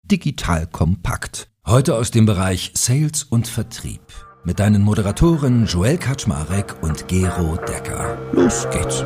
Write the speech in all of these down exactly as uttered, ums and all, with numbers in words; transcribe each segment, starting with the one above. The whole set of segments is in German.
Digital Kompakt. Heute aus dem Bereich Sales und Vertrieb. Mit deinen Moderatoren Joel Kaczmarek und Gero Decker. Los geht's.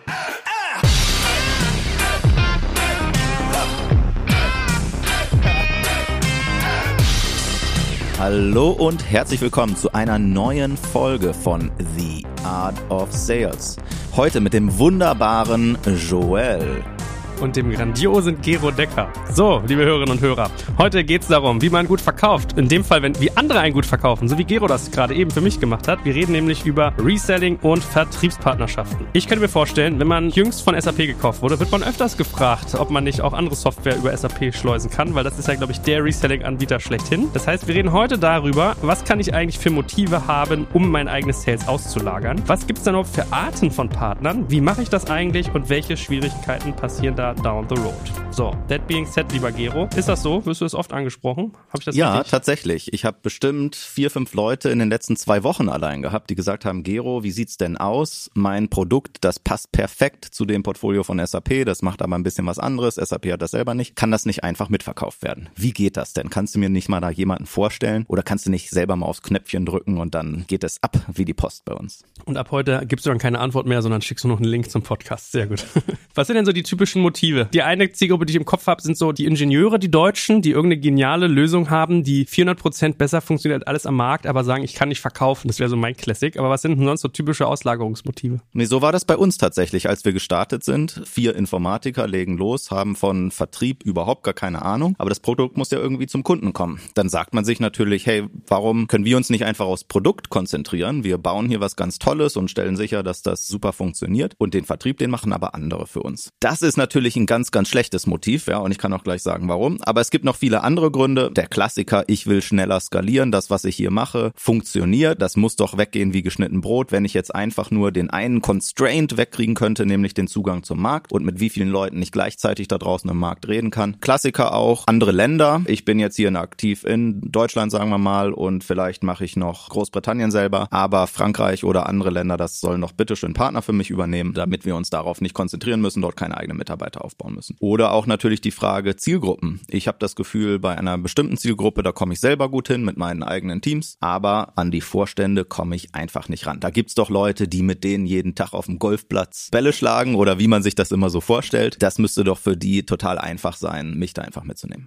Hallo und herzlich willkommen zu einer neuen Folge von The Art of Sales. Heute mit dem wunderbaren Joel. Und dem grandiosen Gero Decker. So, liebe Hörerinnen und Hörer, heute geht's darum, wie man gut verkauft. In dem Fall, wenn wie andere einen gut verkaufen, so wie Gero das gerade eben für mich gemacht hat. Wir reden nämlich über Reselling und Vertriebspartnerschaften. Ich könnte mir vorstellen, wenn man jüngst von S A P gekauft wurde, wird man öfters gefragt, ob man nicht auch andere Software über S A P schleusen kann, weil das ist ja, glaube ich, der Reselling-Anbieter schlechthin. Das heißt, wir reden heute darüber, was kann ich eigentlich für Motive haben, um mein eigenes Sales auszulagern? Was gibt's dann überhaupt für Arten von Partnern? Wie mache ich das eigentlich und welche Schwierigkeiten passieren da down the road? So, that being said, lieber Gero, ist das so? Wirst du das oft angesprochen? Hab ich das ja, richtig? Tatsächlich. Ich habe bestimmt vier, fünf Leute in den letzten zwei Wochen allein gehabt, die gesagt haben, Gero, wie sieht's denn aus? Mein Produkt, das passt perfekt zu dem Portfolio von S A P, das macht aber ein bisschen was anderes, S A P hat das selber nicht. Kann das nicht einfach mitverkauft werden? Wie geht das denn? Kannst du mir nicht mal da jemanden vorstellen? Oder kannst du nicht selber mal aufs Knöpfchen drücken und dann geht es ab wie die Post bei uns? Und ab heute gibst du dann keine Antwort mehr, sondern schickst du noch einen Link zum Podcast. Sehr gut. Was sind denn so die typischen Motive? Die eine Zielgruppe, die ich im Kopf habe, sind so die Ingenieure, die Deutschen, die irgendeine geniale Lösung haben, die vierhundert Prozent besser funktioniert als alles am Markt, aber sagen, ich kann nicht verkaufen. Das wäre so mein Classic. Aber was sind denn sonst so typische Auslagerungsmotive? Nee, so war das bei uns tatsächlich, als wir gestartet sind. Vier Informatiker legen los, haben von Vertrieb überhaupt gar keine Ahnung. Aber das Produkt muss ja irgendwie zum Kunden kommen. Dann sagt man sich natürlich, hey, warum können wir uns nicht einfach aufs Produkt konzentrieren? Wir bauen hier was ganz Tolles und stellen sicher, dass das super funktioniert. Und den Vertrieb, den machen aber andere für uns. Das ist natürlich ein ganz, ganz schlechtes Motiv, ja, und ich kann auch gleich sagen, warum. Aber es gibt noch viele andere Gründe. Der Klassiker, ich will schneller skalieren, das, was ich hier mache, funktioniert. Das muss doch weggehen wie geschnitten Brot, wenn ich jetzt einfach nur den einen Constraint wegkriegen könnte, nämlich den Zugang zum Markt und mit wie vielen Leuten ich gleichzeitig da draußen im Markt reden kann. Klassiker auch, andere Länder. Ich bin jetzt hier aktiv in Deutschland, sagen wir mal, und vielleicht mache ich noch Großbritannien selber, aber Frankreich oder andere Länder, das soll noch bitteschön Partner für mich übernehmen, damit wir uns darauf nicht konzentrieren müssen, dort keine eigenen Mitarbeiter aufbauen müssen. Oder auch natürlich die Frage Zielgruppen. Ich habe das Gefühl, bei einer bestimmten Zielgruppe, da komme ich selber gut hin mit meinen eigenen Teams, aber an die Vorstände komme ich einfach nicht ran. Da gibt's doch Leute, die mit denen jeden Tag auf dem Golfplatz Bälle schlagen oder wie man sich das immer so vorstellt. Das müsste doch für die total einfach sein, mich da einfach mitzunehmen.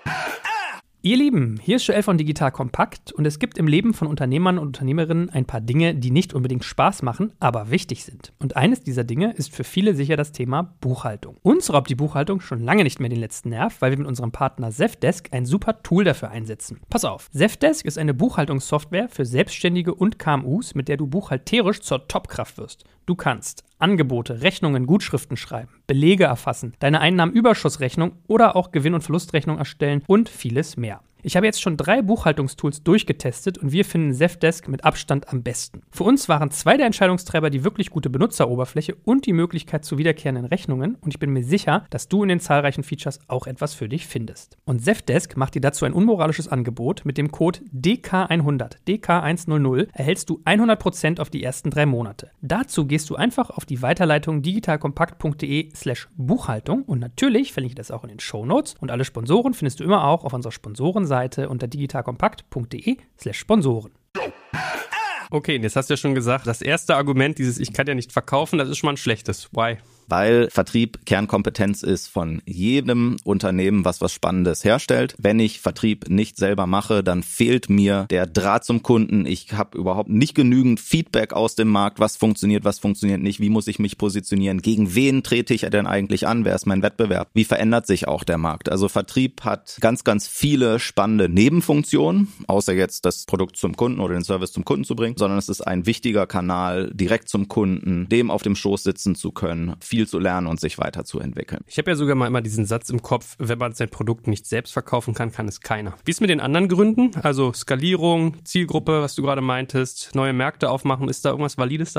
Ihr Lieben, hier ist Joel von Digital Kompakt und es gibt im Leben von Unternehmern und Unternehmerinnen ein paar Dinge, die nicht unbedingt Spaß machen, aber wichtig sind. Und eines dieser Dinge ist für viele sicher das Thema Buchhaltung. Uns raubt die Buchhaltung schon lange nicht mehr den letzten Nerv, weil wir mit unserem Partner Zendesk ein super Tool dafür einsetzen. Pass auf, Zendesk ist eine Buchhaltungssoftware für Selbstständige und K M Us, mit der du buchhalterisch zur Topkraft wirst. Du kannst Angebote, Rechnungen, Gutschriften schreiben, Belege erfassen, deine Einnahmenüberschussrechnung oder auch Gewinn- und Verlustrechnung erstellen und vieles mehr. Ich habe jetzt schon drei Buchhaltungstools durchgetestet und wir finden Zendesk mit Abstand am besten. Für uns waren zwei der Entscheidungstreiber die wirklich gute Benutzeroberfläche und die Möglichkeit zu wiederkehrenden Rechnungen und ich bin mir sicher, dass du in den zahlreichen Features auch etwas für dich findest. Und Zendesk macht dir dazu ein unmoralisches Angebot. Mit dem Code D K hundert, D K hundert, erhältst du hundert Prozent auf die ersten drei Monate. Dazu gehst du einfach auf die Weiterleitung digitalkompakt.de slash Buchhaltung und natürlich verlinke ich das auch in den Shownotes und alle Sponsoren findest du immer auch auf unserer Sponsorenseite unter digitalkompakt.de slash Sponsoren. Okay, jetzt hast du ja schon gesagt, das erste Argument, dieses ich kann ja nicht verkaufen, das ist schon mal ein schlechtes. Why? Weil Vertrieb Kernkompetenz ist von jedem Unternehmen, was was Spannendes herstellt. Wenn ich Vertrieb nicht selber mache, dann fehlt mir der Draht zum Kunden. Ich habe überhaupt nicht genügend Feedback aus dem Markt, was funktioniert, was funktioniert nicht, wie muss ich mich positionieren, gegen wen trete ich denn eigentlich an, wer ist mein Wettbewerb, wie verändert sich auch der Markt. Also Vertrieb hat ganz, ganz viele spannende Nebenfunktionen, außer jetzt das Produkt zum Kunden oder den Service zum Kunden zu bringen, sondern es ist ein wichtiger Kanal, direkt zum Kunden, dem auf dem Schoß sitzen zu können, viel zu lernen und sich weiterzuentwickeln. Ich habe ja sogar mal immer diesen Satz im Kopf, wenn man sein Produkt nicht selbst verkaufen kann, kann es keiner. Wie ist mit den anderen Gründen? Also Skalierung, Zielgruppe, was du gerade meintest, neue Märkte aufmachen, ist da irgendwas Valides dabei?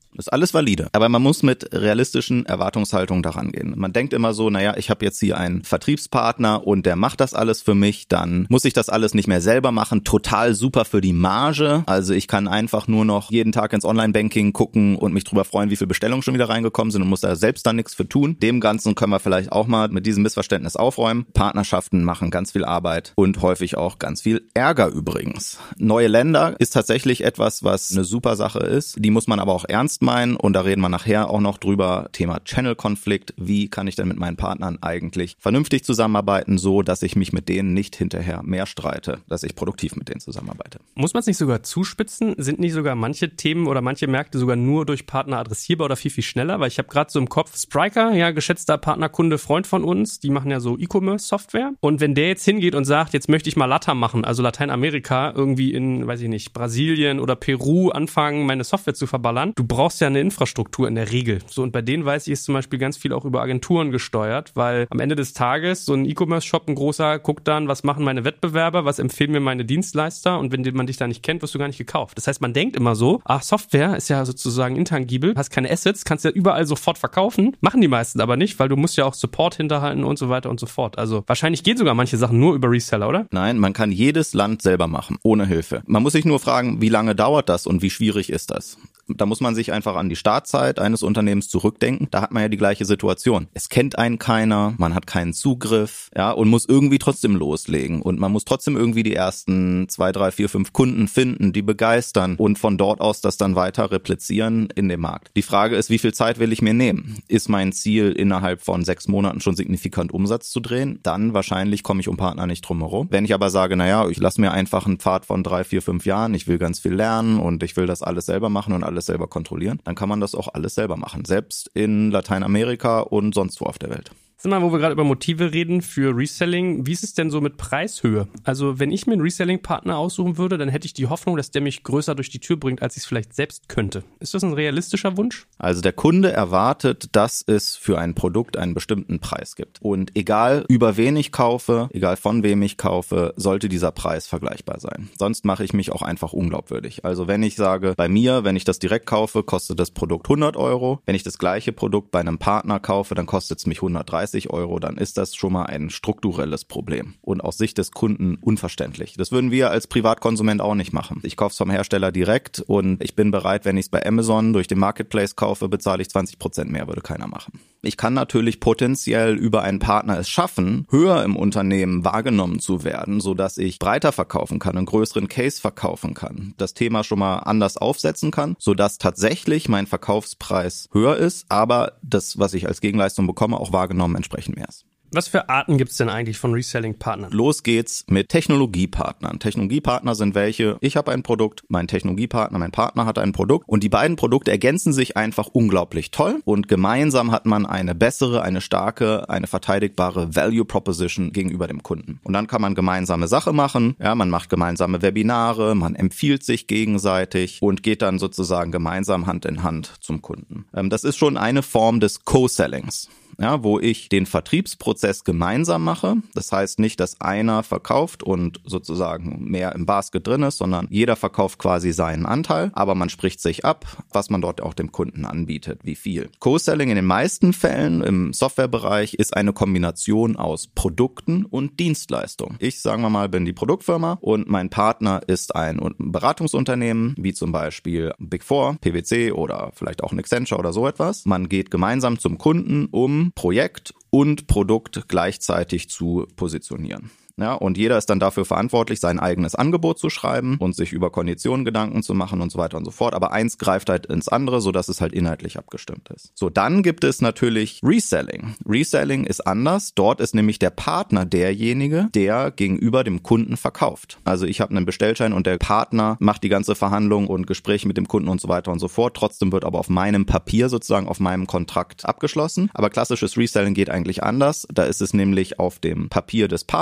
Ist alles valide. Aber man muss mit realistischen Erwartungshaltungen daran gehen. Man denkt immer so, naja, ich habe jetzt hier einen Vertriebspartner und der macht das alles für mich, dann muss ich das alles nicht mehr selber machen. Total super für die Marge. Also ich kann einfach nur noch jeden Tag ins Online-Banking gucken und mich drüber freuen, wie viele Bestellungen schon wieder reingekommen sind und muss da selbst dann nichts für tun. Dem Ganzen können wir vielleicht auch mal mit diesem Missverständnis aufräumen. Partnerschaften machen ganz viel Arbeit und häufig auch ganz viel Ärger übrigens. Neue Länder ist tatsächlich etwas, was eine super Sache ist. Die muss man aber auch ernst meinen und da reden wir nachher auch noch drüber. Thema Channel-Konflikt. Wie kann ich denn mit meinen Partnern eigentlich vernünftig zusammenarbeiten, so dass ich mich mit denen nicht hinterher mehr streite, dass ich produktiv mit denen zusammenarbeite. Muss man es nicht sogar zuspitzen? Sind nicht sogar manche Themen oder manche Märkte sogar nur durch Partner adressierbar oder viel, viel schneller? Weil ich habe gerade so im Kopf Spryker, ja, geschätzter Partnerkunde, Freund von uns, die machen ja so E-Commerce-Software. Und wenn der jetzt hingeht und sagt, jetzt möchte ich mal LATAM machen, also Lateinamerika, irgendwie in, weiß ich nicht, Brasilien oder Peru anfangen, meine Software zu verballern, du brauchst ja eine Infrastruktur in der Regel. So, und bei denen weiß ich, ist zum Beispiel ganz viel auch über Agenturen gesteuert, weil am Ende des Tages so ein E-Commerce-Shop, ein großer, guckt dann, was machen meine Wettbewerber, was empfehlen mir meine Dienstleister, und wenn man dich da nicht kennt, wirst du gar nicht gekauft. Das heißt, man denkt immer so, ach, Software ist ja sozusagen intangibel, hast keine Assets, kannst ja überall sofort verkaufen, machen die meisten aber nicht, weil du musst ja auch Support hinterhalten und so weiter und so fort. Also wahrscheinlich gehen sogar manche Sachen nur über Reseller, oder? Nein, man kann jedes Land selber machen, ohne Hilfe. Man muss sich nur fragen, wie lange dauert das und wie schwierig ist das? Da muss man sich einfach an die Startzeit eines Unternehmens zurückdenken. Da hat man ja die gleiche Situation. Es kennt einen keiner, man hat keinen Zugriff, ja, und muss irgendwie trotzdem loslegen. Und man muss trotzdem irgendwie die ersten zwei, drei, vier, fünf Kunden finden, die begeistern und von dort aus das dann weiter replizieren in dem Markt. Die Frage ist, wie viel Zeit will ich mir nehmen? Ist mein Ziel, innerhalb von sechs Monaten schon signifikant Umsatz zu drehen? Dann wahrscheinlich komme ich um Partner nicht drum herum. Wenn ich aber sage, naja, ich lasse mir einfach einen Pfad von drei, vier, fünf Jahren, ich will ganz viel lernen und ich will das alles selber machen und alles selber kontrollieren, dann kann man das auch alles selber machen. Selbst in Lateinamerika und sonst wo auf der Welt. Sag mal, wo wir gerade über Motive reden für Reselling, wie ist es denn so mit Preishöhe? Also wenn ich mir einen Reselling-Partner aussuchen würde, dann hätte ich die Hoffnung, dass der mich größer durch die Tür bringt, als ich es vielleicht selbst könnte. Ist das ein realistischer Wunsch? Also der Kunde erwartet, dass es für ein Produkt einen bestimmten Preis gibt. Und egal über wen ich kaufe, egal von wem ich kaufe, sollte dieser Preis vergleichbar sein. Sonst mache ich mich auch einfach unglaubwürdig. Also wenn ich sage, bei mir, wenn ich das direkt kaufe, kostet das Produkt hundert Euro. Wenn ich das gleiche Produkt bei einem Partner kaufe, dann kostet es mich hundertdreißig Euro, dann ist das schon mal ein strukturelles Problem und aus Sicht des Kunden unverständlich. Das würden wir als Privatkonsument auch nicht machen. Ich kaufe es vom Hersteller direkt und ich bin bereit, wenn ich es bei Amazon durch den Marketplace kaufe, bezahle ich zwanzig Prozent mehr, würde keiner machen. Ich kann natürlich potenziell über einen Partner es schaffen, höher im Unternehmen wahrgenommen zu werden, sodass ich breiter verkaufen kann, einen größeren Case verkaufen kann, das Thema schon mal anders aufsetzen kann, sodass tatsächlich mein Verkaufspreis höher ist, aber das, was ich als Gegenleistung bekomme, auch wahrgenommen entsprechend mehr ist. Was für Arten gibt es denn eigentlich von Reselling-Partnern? Los geht's mit Technologiepartnern. Technologiepartner sind welche, ich habe ein Produkt, mein Technologiepartner, mein Partner hat ein Produkt und die beiden Produkte ergänzen sich einfach unglaublich toll und gemeinsam hat man eine bessere, eine starke, eine verteidigbare Value Proposition gegenüber dem Kunden. Und dann kann man gemeinsame Sache machen, ja, man macht gemeinsame Webinare, man empfiehlt sich gegenseitig und geht dann sozusagen gemeinsam Hand in Hand zum Kunden. Ähm, das ist schon eine Form des Co-Sellings. Ja, wo ich den Vertriebsprozess gemeinsam mache. Das heißt nicht, dass einer verkauft und sozusagen mehr im Basket drin ist, sondern jeder verkauft quasi seinen Anteil, aber man spricht sich ab, was man dort auch dem Kunden anbietet, wie viel. Co-Selling in den meisten Fällen im Softwarebereich ist eine Kombination aus Produkten und Dienstleistungen. Ich, sagen wir mal, bin die Produktfirma und mein Partner ist ein Beratungsunternehmen, wie zum Beispiel Big Four, P W C oder vielleicht auch ein Accenture oder so etwas. Man geht gemeinsam zum Kunden, um Projekt und Produkt gleichzeitig zu positionieren. Ja, und jeder ist dann dafür verantwortlich, sein eigenes Angebot zu schreiben und sich über Konditionen Gedanken zu machen und so weiter und so fort. Aber eins greift halt ins andere, sodass es halt inhaltlich abgestimmt ist. So, dann gibt es natürlich Reselling. Reselling ist anders. Dort ist nämlich der Partner derjenige, der gegenüber dem Kunden verkauft. Also ich habe einen Bestellschein und der Partner macht die ganze Verhandlung und Gespräche mit dem Kunden und so weiter und so fort. Trotzdem wird aber auf meinem Papier sozusagen auf meinem Kontrakt abgeschlossen. Aber klassisches Reselling geht eigentlich anders. Da ist es nämlich auf dem Papier des Partners, der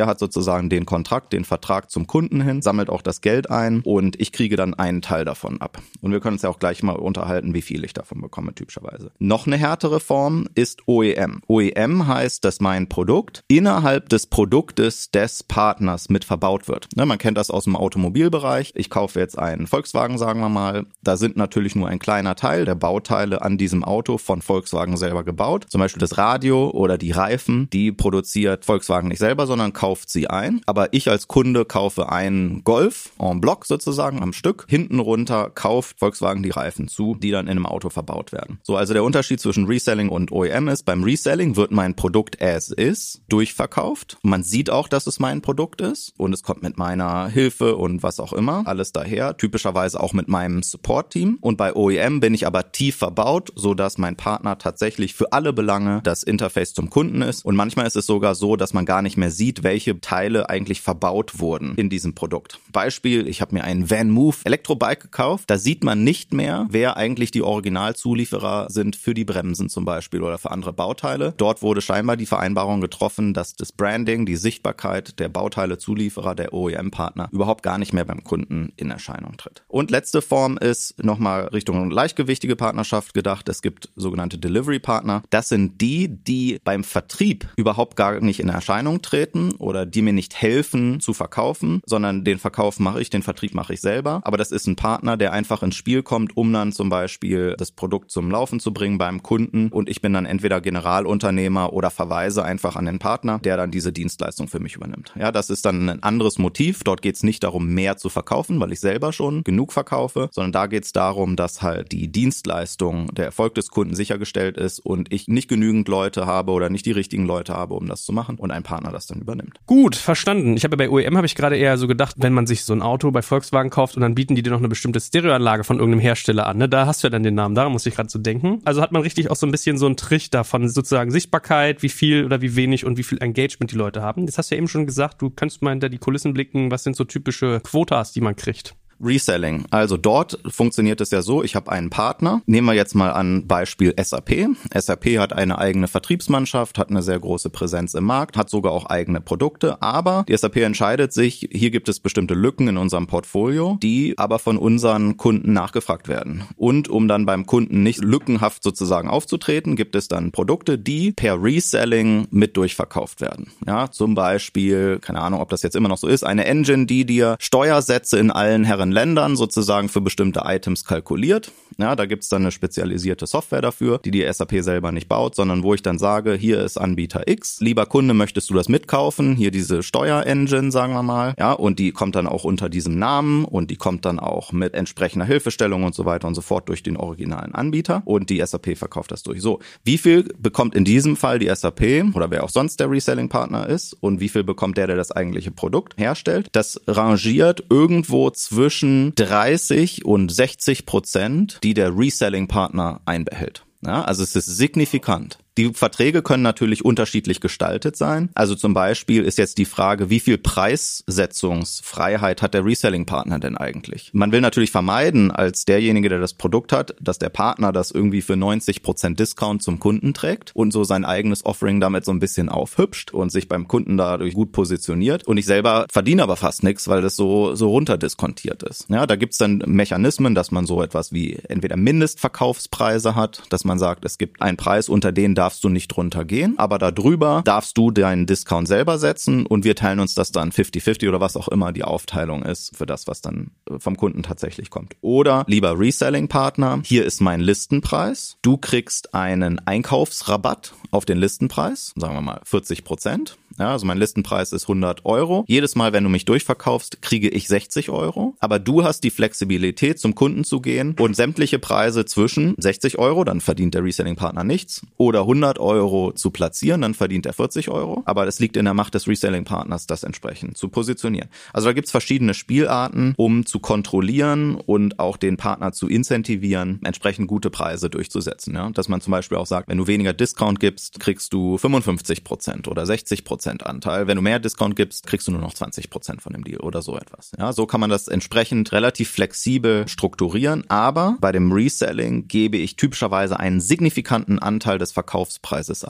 Der hat sozusagen den Kontrakt, den Vertrag zum Kunden hin, sammelt auch das Geld ein und ich kriege dann einen Teil davon ab. Und wir können uns ja auch gleich mal unterhalten, wie viel ich davon bekomme typischerweise. Noch eine härtere Form ist O E M. O E M heißt, dass mein Produkt innerhalb des Produktes des Partners mit verbaut wird. Ne, man kennt das aus dem Automobilbereich. Ich kaufe jetzt einen Volkswagen, sagen wir mal. Da sind natürlich nur ein kleiner Teil der Bauteile an diesem Auto von Volkswagen selber gebaut. Zum Beispiel das Radio oder die Reifen. Die produziert Volkswagen nicht selber, sondern kauft sie ein. Aber ich als Kunde kaufe einen Golf en bloc sozusagen am Stück. Hinten runter kauft Volkswagen die Reifen zu, die dann in einem Auto verbaut werden. So, also der Unterschied zwischen Reselling und O E M ist, beim Reselling wird mein Produkt as is durchverkauft. Man sieht auch, dass es mein Produkt ist und es kommt mit meiner Hilfe und was auch immer alles daher, typischerweise auch mit meinem Support-Team. Und bei O E M bin ich aber tief verbaut, sodass mein Partner tatsächlich für alle Belange das Interface zum Kunden ist. Und manchmal ist es sogar so, dass man gar nicht mehr sieht, welche Teile eigentlich verbaut wurden in diesem Produkt. Beispiel, ich habe mir einen Van Move Elektrobike gekauft. Da sieht man nicht mehr, wer eigentlich die Originalzulieferer sind für die Bremsen zum Beispiel oder für andere Bauteile. Dort wurde scheinbar die Vereinbarung getroffen, dass das Branding, die Sichtbarkeit der Bauteile-Zulieferer, der O E M-Partner überhaupt gar nicht mehr beim Kunden in Erscheinung tritt. Und letzte Form ist nochmal Richtung leichtgewichtige Partnerschaft gedacht. Es gibt sogenannte Delivery-Partner. Das sind die, die beim Vertrieb überhaupt gar nicht in Erscheinung treten oder die mir nicht helfen zu verkaufen, sondern den Verkauf mache ich, den Vertrieb mache ich selber. Aber das ist ein Partner, der einfach ins Spiel kommt, um dann zum Beispiel das Produkt zum Laufen zu bringen beim Kunden und ich bin dann entweder Generalunternehmer oder verweise einfach an den Partner, der dann diese Dienstleistung für mich übernimmt. Ja, das ist dann ein anderes Motiv. Dort geht es nicht darum, mehr zu verkaufen, weil ich selber schon genug verkaufe, sondern da geht es darum, dass halt die Dienstleistung, der Erfolg des Kunden sichergestellt ist und ich nicht genügend Leute habe oder nicht die richtigen Leute habe, um das zu machen und ein Partner das dann übernimmt. Gut, verstanden. Ich habe bei O E M habe ich gerade eher so gedacht, wenn man sich so ein Auto bei Volkswagen kauft und dann bieten die dir noch eine bestimmte Stereoanlage von irgendeinem Hersteller an, ne? Da hast du ja dann den Namen, daran muss ich gerade so denken. Also hat man richtig auch so ein bisschen so einen Trichter von sozusagen Sichtbarkeit, wie viel oder wie wenig und wie viel Engagement die Leute haben. Jetzt hast du ja eben schon gesagt, du kannst mal hinter die Kulissen blicken, was sind so typische Quotas, die man kriegt? Reselling. Also dort funktioniert es ja so, ich habe einen Partner. Nehmen wir jetzt mal an Beispiel S A P. S A P hat eine eigene Vertriebsmannschaft, hat eine sehr große Präsenz im Markt, hat sogar auch eigene Produkte, aber die S A P entscheidet sich, hier gibt es bestimmte Lücken in unserem Portfolio, die aber von unseren Kunden nachgefragt werden. Und um dann beim Kunden nicht lückenhaft sozusagen aufzutreten, gibt es dann Produkte, die per Reselling mit durchverkauft werden. Ja, zum Beispiel, keine Ahnung, ob das jetzt immer noch so ist, eine Engine, die dir Steuersätze in allen Herren Ländern sozusagen für bestimmte Items kalkuliert. Ja, da gibt's dann eine spezialisierte Software dafür, die die S A P selber nicht baut, sondern wo ich dann sage, hier ist Anbieter X. Lieber Kunde, möchtest du das mitkaufen? Hier diese Steuerengine, sagen wir mal. Ja, und die kommt dann auch unter diesem Namen und die kommt dann auch mit entsprechender Hilfestellung und so weiter und so fort durch den originalen Anbieter und die S A P verkauft das durch. So, wie viel bekommt in diesem Fall die S A P oder wer auch sonst der Reselling-Partner ist und wie viel bekommt der, der das eigentliche Produkt herstellt? Das rangiert irgendwo zwischen dreißig und sechzig Prozent, die der Reselling-Partner einbehält. Ja, also es ist signifikant. Die Verträge können natürlich unterschiedlich gestaltet sein. Also zum Beispiel ist jetzt die Frage, wie viel Preissetzungsfreiheit hat der Reselling-Partner denn eigentlich? Man will natürlich vermeiden, als derjenige, der das Produkt hat, dass der Partner das irgendwie für neunzig Prozent Discount zum Kunden trägt und so sein eigenes Offering damit so ein bisschen aufhübscht und sich beim Kunden dadurch gut positioniert. Und ich selber verdiene aber fast nichts, weil das so so runterdiskontiert ist. Ja, da gibt's dann Mechanismen, dass man so etwas wie entweder Mindestverkaufspreise hat, dass man sagt, es gibt einen Preis, unter den darfst du nicht drunter gehen, aber darüber darfst du deinen Discount selber setzen und wir teilen uns das dann fifty fifty oder was auch immer die Aufteilung ist für das, was dann vom Kunden tatsächlich kommt. Oder lieber Reselling-Partner, hier ist mein Listenpreis, du kriegst einen Einkaufsrabatt auf den Listenpreis, sagen wir mal vierzig Prozent. Ja, also mein Listenpreis ist hundert Euro. Jedes Mal, wenn du mich durchverkaufst, kriege ich sechzig Euro. Aber du hast die Flexibilität, zum Kunden zu gehen und sämtliche Preise zwischen sechzig Euro, dann verdient der Reselling-Partner nichts, oder hundert Euro zu platzieren, dann verdient er vierzig Euro. Aber es liegt in der Macht des Reselling-Partners, das entsprechend zu positionieren. Also da gibt's verschiedene Spielarten, um zu kontrollieren und auch den Partner zu incentivieren, entsprechend gute Preise durchzusetzen. Ja? Dass man zum Beispiel auch sagt, wenn du weniger Discount gibst, kriegst du fünfundfünfzig Prozent oder sechzig Prozent Anteil. Wenn du mehr Discount gibst, kriegst du nur noch zwanzig Prozent von dem Deal oder so etwas. Ja, so kann man das entsprechend relativ flexibel strukturieren, aber bei dem Reselling gebe ich typischerweise einen signifikanten Anteil des Verkaufspreises ab.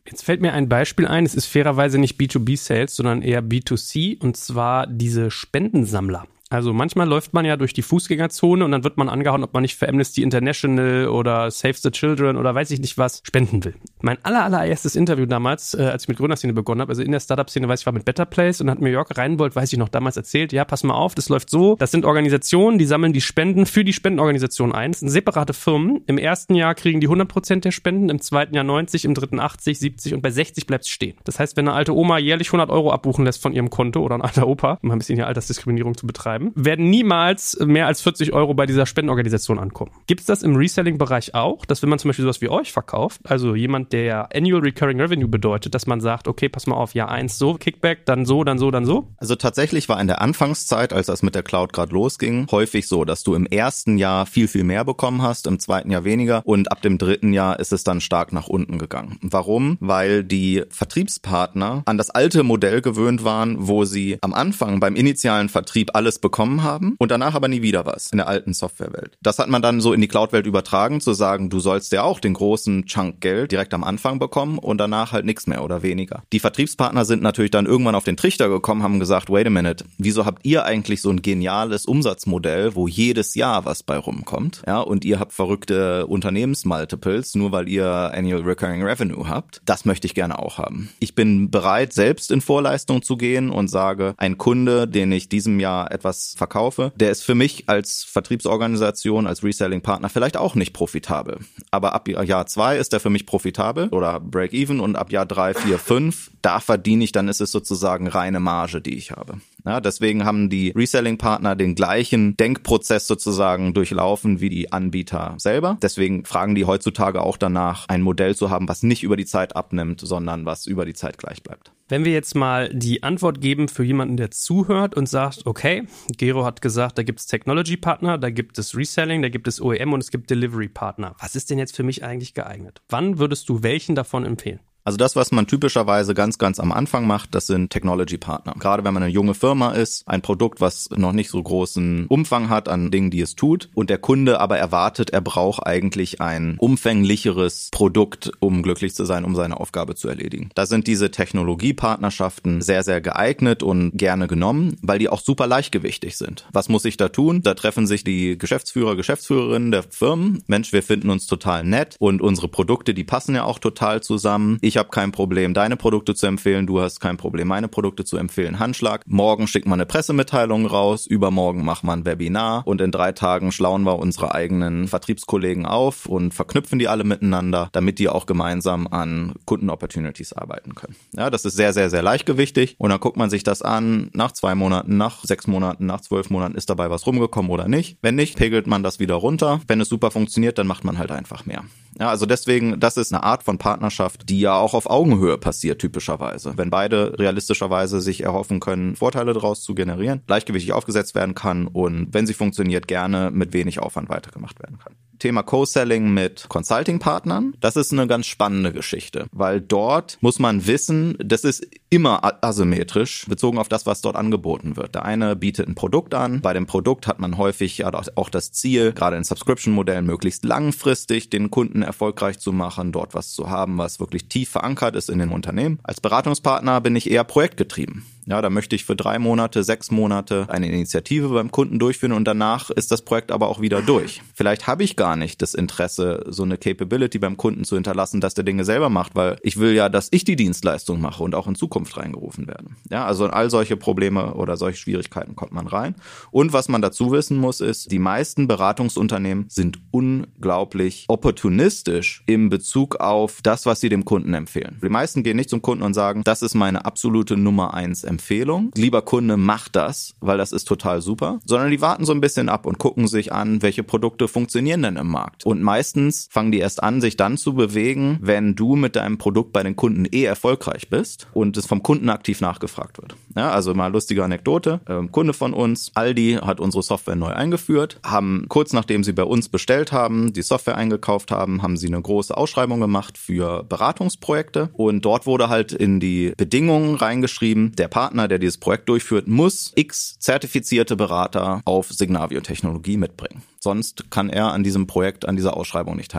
Jetzt fällt mir ein Beispiel ein, es ist fairerweise nicht B zwei B Sales, sondern eher B zwei C, und zwar diese Spendensammler. Also manchmal läuft man ja durch die Fußgängerzone und dann wird man angehauen, ob man nicht für Amnesty International oder Save the Children oder weiß ich nicht was spenden will. Mein aller, allererstes Interview damals, äh, als ich mit Gründerszene begonnen habe, also in der Startup-Szene, weiß ich, war mit Better Place und hat mir Jörg Reinbold, weiß ich noch, damals erzählt, ja, pass mal auf, das läuft so, das sind Organisationen, die sammeln die Spenden für die Spendenorganisation ein. Das sind separate Firmen. Im ersten Jahr kriegen die hundert Prozent der Spenden, im zweiten Jahr neunzig, im dritten achtzig, siebzig und bei sechzig bleibt es stehen. Das heißt, wenn eine alte Oma jährlich hundert Euro abbuchen lässt von ihrem Konto oder ein alter Opa, um ein bisschen hier Altersdiskriminierung zu betreiben, werden niemals mehr als vierzig Euro bei dieser Spendenorganisation ankommen. Gibt es das im Reselling-Bereich auch, dass wenn man zum Beispiel sowas wie euch verkauft, also jemand, der Annual Recurring Revenue bedeutet, dass man sagt, okay, pass mal auf, Jahr eins so, Kickback, dann so, dann so, dann so? Also tatsächlich war in der Anfangszeit, als das mit der Cloud gerade losging, häufig so, dass du im ersten Jahr viel, viel mehr bekommen hast, im zweiten Jahr weniger und ab dem dritten Jahr ist es dann stark nach unten gegangen. Warum? Weil die Vertriebspartner an das alte Modell gewöhnt waren, wo sie am Anfang beim initialen Vertrieb alles bekommen haben und danach aber nie wieder was in der alten Softwarewelt. Das hat man dann so in die Cloud-Welt übertragen, zu sagen, du sollst ja auch den großen Chunk Geld direkt am Anfang bekommen und danach halt nichts mehr oder weniger. Die Vertriebspartner sind natürlich dann irgendwann auf den Trichter gekommen, haben gesagt, wait a minute, wieso habt ihr eigentlich so ein geniales Umsatzmodell, wo jedes Jahr was bei rumkommt, ja, und ihr habt verrückte Unternehmensmultiples, nur weil ihr Annual Recurring Revenue habt. Das möchte ich gerne auch haben. Ich bin bereit, selbst in Vorleistung zu gehen und sage, ein Kunde, den ich diesem Jahr etwas verkaufe, der ist für mich als Vertriebsorganisation, als Reselling-Partner vielleicht auch nicht profitabel. Aber ab Jahr zwei ist er für mich profitabel oder Break-Even und ab Jahr drei, vier, fünf, da verdiene ich, dann ist es sozusagen reine Marge, die ich habe. Ja, deswegen haben die Reselling-Partner den gleichen Denkprozess sozusagen durchlaufen wie die Anbieter selber. Deswegen fragen die heutzutage auch danach, ein Modell zu haben, was nicht über die Zeit abnimmt, sondern was über die Zeit gleich bleibt. Wenn wir jetzt mal die Antwort geben für jemanden, der zuhört und sagt, okay, Gero hat gesagt, da gibt es Technology-Partner, da gibt es Reselling, da gibt es O E M und es gibt Delivery-Partner. Was ist denn jetzt für mich eigentlich geeignet? Wann würdest du welchen davon empfehlen? Also das, was man typischerweise ganz, ganz am Anfang macht, das sind Technology-Partner. Gerade wenn man eine junge Firma ist, ein Produkt, was noch nicht so großen Umfang hat an Dingen, die es tut und der Kunde aber erwartet, er braucht eigentlich ein umfänglicheres Produkt, um glücklich zu sein, um seine Aufgabe zu erledigen. Da sind diese Technologiepartnerschaften sehr, sehr geeignet und gerne genommen, weil die auch super leichtgewichtig sind. Was muss ich da tun? Da treffen sich die Geschäftsführer, Geschäftsführerinnen der Firmen. Mensch, wir finden uns total nett und unsere Produkte, die passen ja auch total zusammen. Ich Ich habe kein Problem, deine Produkte zu empfehlen, du hast kein Problem, meine Produkte zu empfehlen. Handschlag. Morgen schickt man eine Pressemitteilung raus, übermorgen macht man ein Webinar und in drei Tagen schlauen wir unsere eigenen Vertriebskollegen auf und verknüpfen die alle miteinander, damit die auch gemeinsam an Kunden-Opportunities arbeiten können. Ja, das ist sehr, sehr, sehr leichtgewichtig und dann guckt man sich das an, nach zwei Monaten, nach sechs Monaten, nach zwölf Monaten ist dabei was rumgekommen oder nicht. Wenn nicht, pegelt man das wieder runter. Wenn es super funktioniert, dann macht man halt einfach mehr. Ja, also deswegen, das ist eine Art von Partnerschaft, die ja auch auf Augenhöhe passiert typischerweise. Wenn beide realistischerweise sich erhoffen können, Vorteile daraus zu generieren, leichtgewichtig aufgesetzt werden kann und wenn sie funktioniert, gerne mit wenig Aufwand weitergemacht werden kann. Thema Co-Selling mit Consulting-Partnern, das ist eine ganz spannende Geschichte, weil dort muss man wissen, das ist immer asymmetrisch, bezogen auf das, was dort angeboten wird. Der eine bietet ein Produkt an, bei dem Produkt hat man häufig ja auch das Ziel, gerade in Subscription-Modellen möglichst langfristig den Kunden erfolgreich zu machen, dort was zu haben, was wirklich tief verankert ist in dem Unternehmen. Als Beratungspartner bin ich eher projektgetrieben. Ja, da möchte ich für drei Monate, sechs Monate eine Initiative beim Kunden durchführen und danach ist das Projekt aber auch wieder durch. Vielleicht habe ich gar nicht das Interesse, so eine Capability beim Kunden zu hinterlassen, dass der Dinge selber macht, weil ich will ja, dass ich die Dienstleistung mache und auch in Zukunft reingerufen werde. Ja, also in all solche Probleme oder solche Schwierigkeiten kommt man rein. Und was man dazu wissen muss, ist, die meisten Beratungsunternehmen sind unglaublich opportunistisch im Bezug auf das, was sie dem Kunden empfehlen. Die meisten gehen nicht zum Kunden und sagen, das ist meine absolute Nummer eins Empfehlung. Lieber Kunde, mach das, weil das ist total super. Sondern die warten so ein bisschen ab und gucken sich an, welche Produkte funktionieren denn im Markt. Und meistens fangen die erst an, sich dann zu bewegen, wenn du mit deinem Produkt bei den Kunden eh erfolgreich bist und es vom Kunden aktiv nachgefragt wird. Ja, also mal lustige Anekdote. Ähm, Kunde von uns, Aldi, hat unsere Software neu eingeführt, haben kurz nachdem sie bei uns bestellt haben, die Software eingekauft haben, haben sie eine große Ausschreibung gemacht für Beratungsprojekte und dort wurde halt in die Bedingungen reingeschrieben, der Partner, der dieses Projekt durchführt, muss x zertifizierte Berater auf Signavio-Technologie mitbringen. Sonst kann er an diesem Projekt, an dieser Ausschreibung nicht teilnehmen.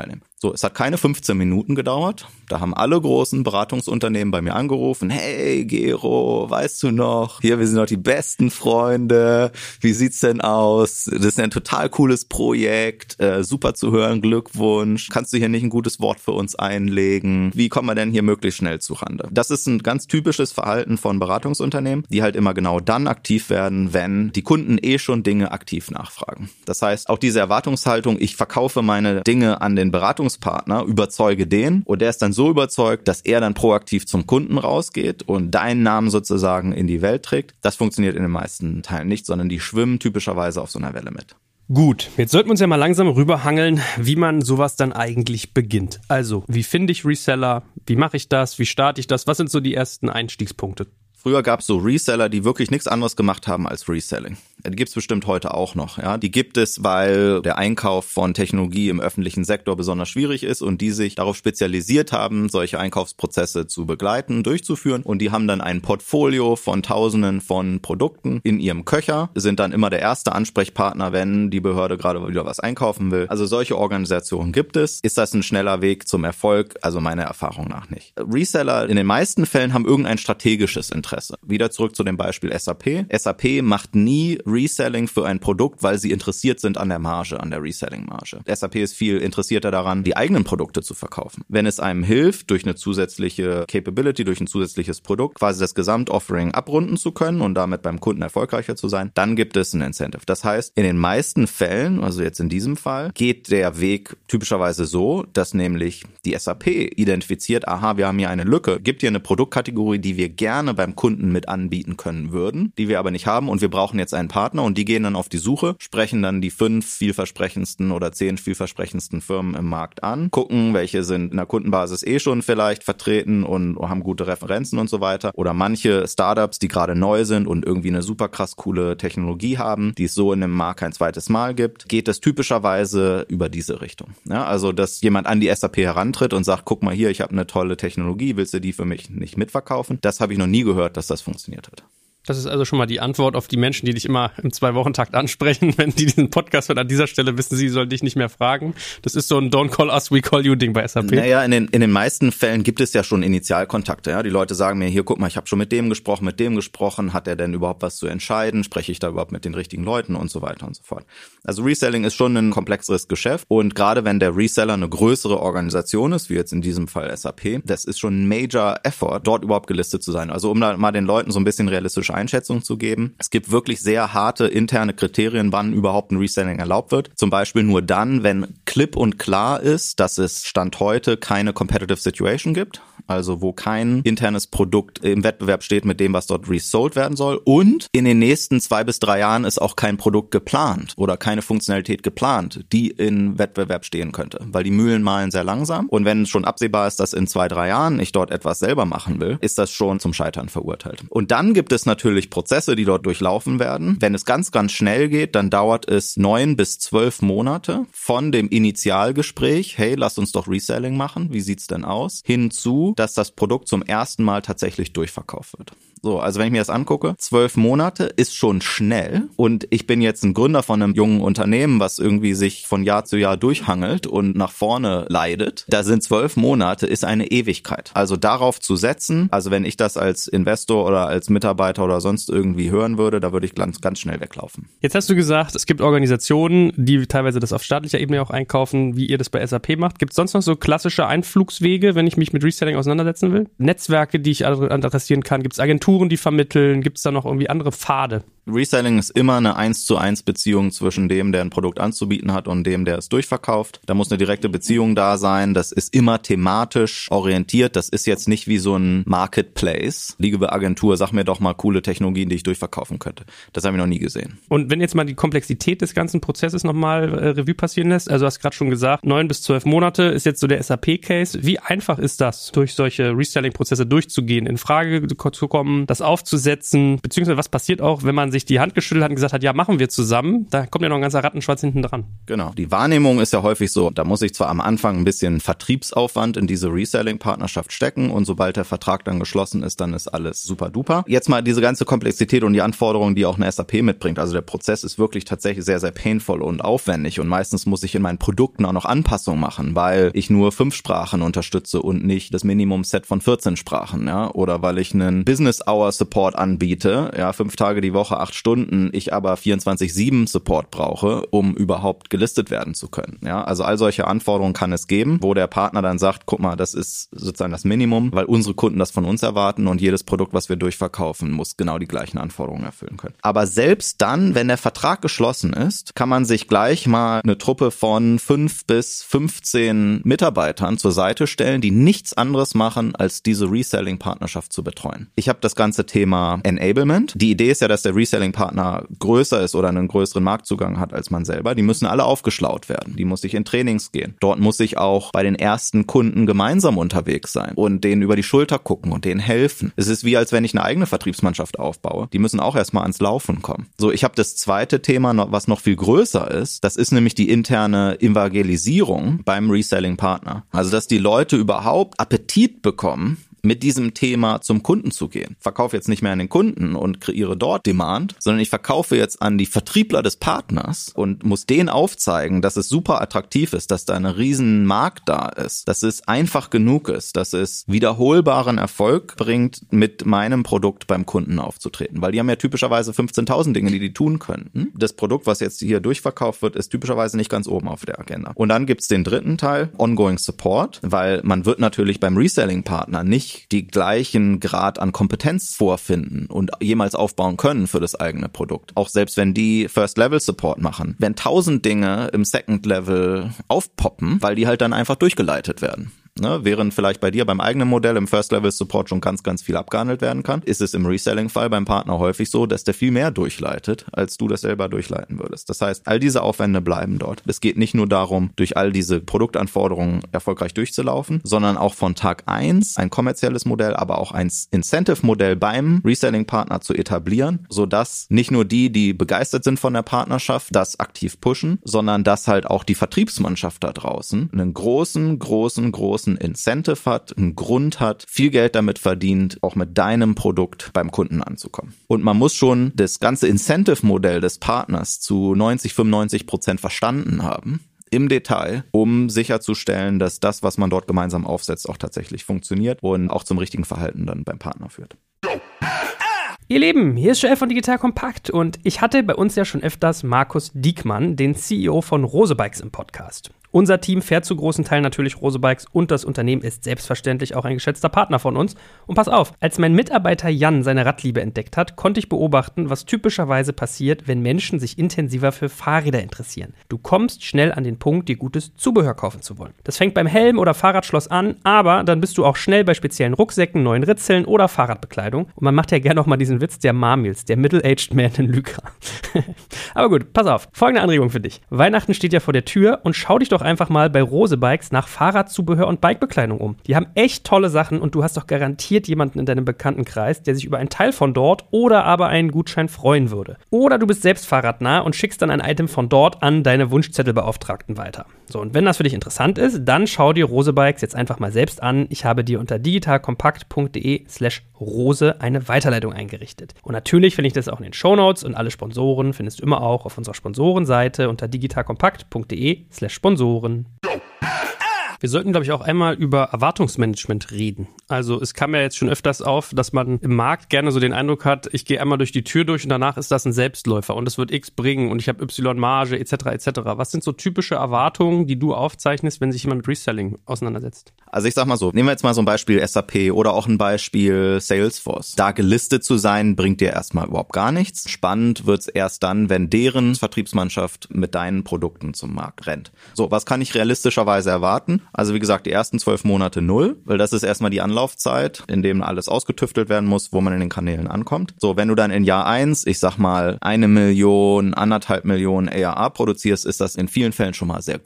So, es hat keine fünfzehn Minuten gedauert. Da haben alle großen Beratungsunternehmen bei mir angerufen. Hey, Gero, weißt du noch? Hier, wir sind doch die besten Freunde. Wie sieht's denn aus? Das ist ein total cooles Projekt. Äh, super zu hören, Glückwunsch. Kannst du hier nicht ein gutes Wort für uns einlegen? Wie kommen wir denn hier möglichst schnell zurande? Das ist ein ganz typisches Verhalten von Beratungsunternehmen, die halt immer genau dann aktiv werden, wenn die Kunden eh schon Dinge aktiv nachfragen. Das heißt, auch diese Erwartungshaltung, ich verkaufe meine Dinge an den Beratungspartner, überzeuge den und der ist dann so überzeugt, dass er dann proaktiv zum Kunden rausgeht und deinen Namen sozusagen in die Welt trägt. Das funktioniert in den meisten Teilen nicht, sondern die schwimmen typischerweise auf so einer Welle mit. Gut, jetzt sollten wir uns ja mal langsam rüberhangeln, wie man sowas dann eigentlich beginnt. Also, wie finde ich Reseller? Wie mache ich das? Wie starte ich das? Was sind so die ersten Einstiegspunkte? Früher gab es so Reseller, die wirklich nichts anderes gemacht haben als Reselling. Die gibt es bestimmt heute auch noch. Ja, die gibt es, weil der Einkauf von Technologie im öffentlichen Sektor besonders schwierig ist und die sich darauf spezialisiert haben, solche Einkaufsprozesse zu begleiten, durchzuführen. Und die haben dann ein Portfolio von Tausenden von Produkten in ihrem Köcher, sind dann immer der erste Ansprechpartner, wenn die Behörde gerade wieder was einkaufen will. Also solche Organisationen gibt es. Ist das ein schneller Weg zum Erfolg? Also meiner Erfahrung nach nicht. Reseller in den meisten Fällen haben irgendein strategisches Interesse. Wieder zurück zu dem Beispiel S A P. S A P macht nie Reselling für ein Produkt, weil sie interessiert sind an der Marge, an der Reselling-Marge. S A P ist viel interessierter daran, die eigenen Produkte zu verkaufen. Wenn es einem hilft, durch eine zusätzliche Capability, durch ein zusätzliches Produkt, quasi das Gesamtoffering abrunden zu können und damit beim Kunden erfolgreicher zu sein, dann gibt es ein Incentive. Das heißt, in den meisten Fällen, also jetzt in diesem Fall, geht der Weg typischerweise so, dass nämlich die S A P identifiziert, aha, wir haben hier eine Lücke, gibt hier eine Produktkategorie, die wir gerne beim Kunden mit anbieten können würden, die wir aber nicht haben und wir brauchen jetzt einen Partner und die gehen dann auf die Suche, sprechen dann die fünf vielversprechendsten oder zehn vielversprechendsten Firmen im Markt an, gucken, welche sind in der Kundenbasis eh schon vielleicht vertreten und haben gute Referenzen und so weiter oder manche Startups, die gerade neu sind und irgendwie eine super krass coole Technologie haben, die es so in dem Markt kein zweites Mal gibt, geht es typischerweise über diese Richtung. Ja, also, dass jemand an die S A P herantritt und sagt, guck mal hier, ich habe eine tolle Technologie, willst du die für mich nicht mitverkaufen? Das habe ich noch nie gehört, dass das funktioniert hat. Das ist also schon mal die Antwort auf die Menschen, die dich immer im Zwei-Wochen-Takt ansprechen. Wenn die diesen Podcast hören, an dieser Stelle wissen sie, sollen dich nicht mehr fragen. Das ist so ein Don't call us, we call you Ding bei S A P. Naja, in den, in den meisten Fällen gibt es ja schon Initialkontakte. Ja? Die Leute sagen mir, hier, guck mal, ich habe schon mit dem gesprochen, mit dem gesprochen. Hat er denn überhaupt was zu entscheiden? Spreche ich da überhaupt mit den richtigen Leuten und so weiter und so fort. Also Reselling ist schon ein komplexeres Geschäft. Und gerade wenn der Reseller eine größere Organisation ist, wie jetzt in diesem Fall S A P, das ist schon ein Major Effort, dort überhaupt gelistet zu sein. Also um da mal den Leuten so ein bisschen realistische Einschätzung zu geben. Es gibt wirklich sehr harte interne Kriterien, wann überhaupt ein Reselling erlaubt wird. Zum Beispiel nur dann, wenn klipp und klar ist, dass es Stand heute keine Competitive Situation gibt. Also wo kein internes Produkt im Wettbewerb steht mit dem, was dort resold werden soll. Und in den nächsten zwei bis drei Jahren ist auch kein Produkt geplant oder keine Funktionalität geplant, die in Wettbewerb stehen könnte. Weil die Mühlen mahlen sehr langsam. Und wenn schon absehbar ist, dass in zwei, drei Jahren ich dort etwas selber machen will, ist das schon zum Scheitern verurteilt. Und dann gibt es natürlich Prozesse, die dort durchlaufen werden. Wenn es ganz, ganz schnell geht, dann dauert es neun bis zwölf Monate von dem Initialgespräch, hey, lass uns doch Reselling machen, wie sieht's denn aus, hinzu, dass das Produkt zum ersten Mal tatsächlich durchverkauft wird. So, also wenn ich mir das angucke, zwölf Monate ist schon schnell und ich bin jetzt ein Gründer von einem jungen Unternehmen, was irgendwie sich von Jahr zu Jahr durchhangelt und nach vorne leidet. Da sind zwölf Monate, ist eine Ewigkeit. Also darauf zu setzen, also wenn ich das als Investor oder als Mitarbeiter oder sonst irgendwie hören würde, da würde ich ganz, ganz schnell weglaufen. Jetzt hast du gesagt, es gibt Organisationen, die teilweise das auf staatlicher Ebene auch einkaufen, wie ihr das bei S A P macht. Gibt es sonst noch so klassische Einflugswege, wenn ich mich mit Reselling auseinandersetzen will? Netzwerke, die ich adressieren kann? Gibt es Agenturen, die vermitteln? Gibt es da noch irgendwie andere Pfade? Reselling ist immer eine eins zu eins Beziehung zwischen dem, der ein Produkt anzubieten hat und dem, der es durchverkauft. Da muss eine direkte Beziehung da sein. Das ist immer thematisch orientiert. Das ist jetzt nicht wie so ein Marketplace. Liebe Agentur, sag mir doch mal coole Technologien, die ich durchverkaufen könnte. Das habe ich noch nie gesehen. Und wenn jetzt mal die Komplexität des ganzen Prozesses nochmal äh, Revue passieren lässt, also du hast gerade schon gesagt, neun bis zwölf Monate ist jetzt so der S A P-Case. Wie einfach ist das, durch solche Reselling-Prozesse durchzugehen, in Frage zu kommen, das aufzusetzen, beziehungsweise was passiert auch, wenn man sich die Hand geschüttelt hat und gesagt hat, ja, machen wir zusammen, da kommt ja noch ein ganzer Rattenschwanz hinten dran. Genau. Die Wahrnehmung ist ja häufig so, da muss ich zwar am Anfang ein bisschen Vertriebsaufwand in diese Reselling-Partnerschaft stecken und sobald der Vertrag dann geschlossen ist, dann ist alles super duper. Jetzt mal diese ganze Komplexität und die Anforderungen, die auch eine S A P mitbringt. Also der Prozess ist wirklich tatsächlich sehr, sehr painful und aufwendig und meistens muss ich in meinen Produkten auch noch Anpassungen machen, weil ich nur fünf Sprachen unterstütze und nicht das Minimum-Set von vierzehn Sprachen, ja, oder weil ich einen Business-Hour-Support anbiete, ja, fünf Tage die Woche, acht Stunden, ich aber vierundzwanzig sieben Support brauche, um überhaupt gelistet werden zu können, ja. Also all solche Anforderungen kann es geben, wo der Partner dann sagt, guck mal, das ist sozusagen das Minimum, weil unsere Kunden das von uns erwarten und jedes Produkt, was wir durchverkaufen, muss genau die gleichen Anforderungen erfüllen können. Aber selbst dann, wenn der Vertrag geschlossen ist, kann man sich gleich mal eine Truppe von fünf bis fünfzehn Mitarbeitern zur Seite stellen, die nichts anderes machen, als diese Reselling-Partnerschaft zu betreuen. Ich habe das ganze Thema Enablement. Die Idee ist ja, dass der Reselling-Partner größer ist oder einen größeren Marktzugang hat als man selber. Die müssen alle aufgeschlaut werden. Die muss ich in Trainings gehen. Dort muss ich auch bei den ersten Kunden gemeinsam unterwegs sein und denen über die Schulter gucken und denen helfen. Es ist wie, als wenn ich eine eigene Vertriebsmannschaft aufbaue. Die müssen auch erstmal ans Laufen kommen. So, ich habe das zweite Thema, was noch viel größer ist. Das ist nämlich die interne Evangelisierung beim Reselling-Partner. Also, dass die Leute überhaupt Appetit bekommen, mit diesem Thema zum Kunden zu gehen. Verkaufe jetzt nicht mehr an den Kunden und kreiere dort Demand, sondern ich verkaufe jetzt an die Vertriebler des Partners und muss denen aufzeigen, dass es super attraktiv ist, dass da ein riesen Markt da ist, dass es einfach genug ist, dass es wiederholbaren Erfolg bringt, mit meinem Produkt beim Kunden aufzutreten. Weil die haben ja typischerweise fünfzehntausend Dinge, die die tun könnten. Das Produkt, was jetzt hier durchverkauft wird, ist typischerweise nicht ganz oben auf der Agenda. Und dann gibt's den dritten Teil, Ongoing Support, weil man wird natürlich beim Reselling-Partner nicht die gleichen Grad an Kompetenz vorfinden und jemals aufbauen können für das eigene Produkt. Auch selbst wenn die First-Level-Support machen. Wenn tausend Dinge im Second-Level aufpoppen, weil die halt dann einfach durchgeleitet werden. Ne, während vielleicht bei dir beim eigenen Modell im First-Level-Support schon ganz, ganz viel abgehandelt werden kann, ist es im Reselling-Fall beim Partner häufig so, dass der viel mehr durchleitet, als du das selber durchleiten würdest. Das heißt, all diese Aufwände bleiben dort. Es geht nicht nur darum, durch all diese Produktanforderungen erfolgreich durchzulaufen, sondern auch von Tag eins ein kommerzielles Modell, aber auch ein Incentive-Modell beim Reselling-Partner zu etablieren, sodass nicht nur die, die begeistert sind von der Partnerschaft, das aktiv pushen, sondern dass halt auch die Vertriebsmannschaft da draußen einen großen, großen, großen Incentive hat, einen Grund hat, viel Geld damit verdient, auch mit deinem Produkt beim Kunden anzukommen. Und man muss schon das ganze Incentive-Modell des Partners zu neunzig, fünfundneunzig Prozent verstanden haben, im Detail, um sicherzustellen, dass das, was man dort gemeinsam aufsetzt, auch tatsächlich funktioniert und auch zum richtigen Verhalten dann beim Partner führt. Ihr Lieben, hier ist Joel von Digital Kompakt und ich hatte bei uns ja schon öfters Markus Diekmann, den C E O von Rose Bikes, im Podcast. Unser Team fährt zu großen Teilen natürlich Rose Bikes und das Unternehmen ist selbstverständlich auch ein geschätzter Partner von uns. Und pass auf, als mein Mitarbeiter Jan seine Radliebe entdeckt hat, konnte ich beobachten, was typischerweise passiert, wenn Menschen sich intensiver für Fahrräder interessieren. Du kommst schnell an den Punkt, dir gutes Zubehör kaufen zu wollen. Das fängt beim Helm oder Fahrradschloss an, aber dann bist du auch schnell bei speziellen Rucksäcken, neuen Ritzeln oder Fahrradbekleidung. Und man macht ja gerne noch mal diesen Witz der Marmils, der Middle-Aged Man in Lycra. Aber gut, pass auf, folgende Anregung für dich. Weihnachten steht ja vor der Tür und schau dich doch einfach mal bei Rose Bikes nach Fahrradzubehör und Bikebekleidung um. Die haben echt tolle Sachen und du hast doch garantiert jemanden in deinem Bekanntenkreis, der sich über einen Teil von dort oder aber einen Gutschein freuen würde. Oder du bist selbst fahrradnah und schickst dann ein Item von dort an deine Wunschzettelbeauftragten weiter. So, und wenn das für dich interessant ist, dann schau dir Rose Bikes jetzt einfach mal selbst an. Ich habe dir unter digitalkompakt.de slash Rose eine Weiterleitung eingerichtet. Und natürlich finde ich das auch in den Shownotes und alle Sponsoren findest du immer auch auf unserer Sponsorenseite unter digitalkompakt.de slash Sponsoren. Wir sollten, glaube ich, auch einmal über Erwartungsmanagement reden. Also es kam ja jetzt schon öfters auf, dass man im Markt gerne so den Eindruck hat, ich gehe einmal durch die Tür durch und danach ist das ein Selbstläufer und es wird X bringen und ich habe Y Marge et cetera et cetera. Was sind so typische Erwartungen, die du aufzeichnest, wenn sich jemand mit Reselling auseinandersetzt? Also ich sag mal so, nehmen wir jetzt mal so ein Beispiel S A P oder auch ein Beispiel Salesforce. Da gelistet zu sein, bringt dir erstmal überhaupt gar nichts. Spannend wird's erst dann, wenn deren Vertriebsmannschaft mit deinen Produkten zum Markt rennt. So, was kann ich realistischerweise erwarten? Also wie gesagt, die ersten zwölf Monate null, weil das ist erstmal die Anlaufzeit, in dem alles ausgetüftelt werden muss, wo man in den Kanälen ankommt. So, wenn du dann in Jahr eins, ich sag mal, eine Million, anderthalb Millionen A R R produzierst, ist das in vielen Fällen schon mal sehr gut.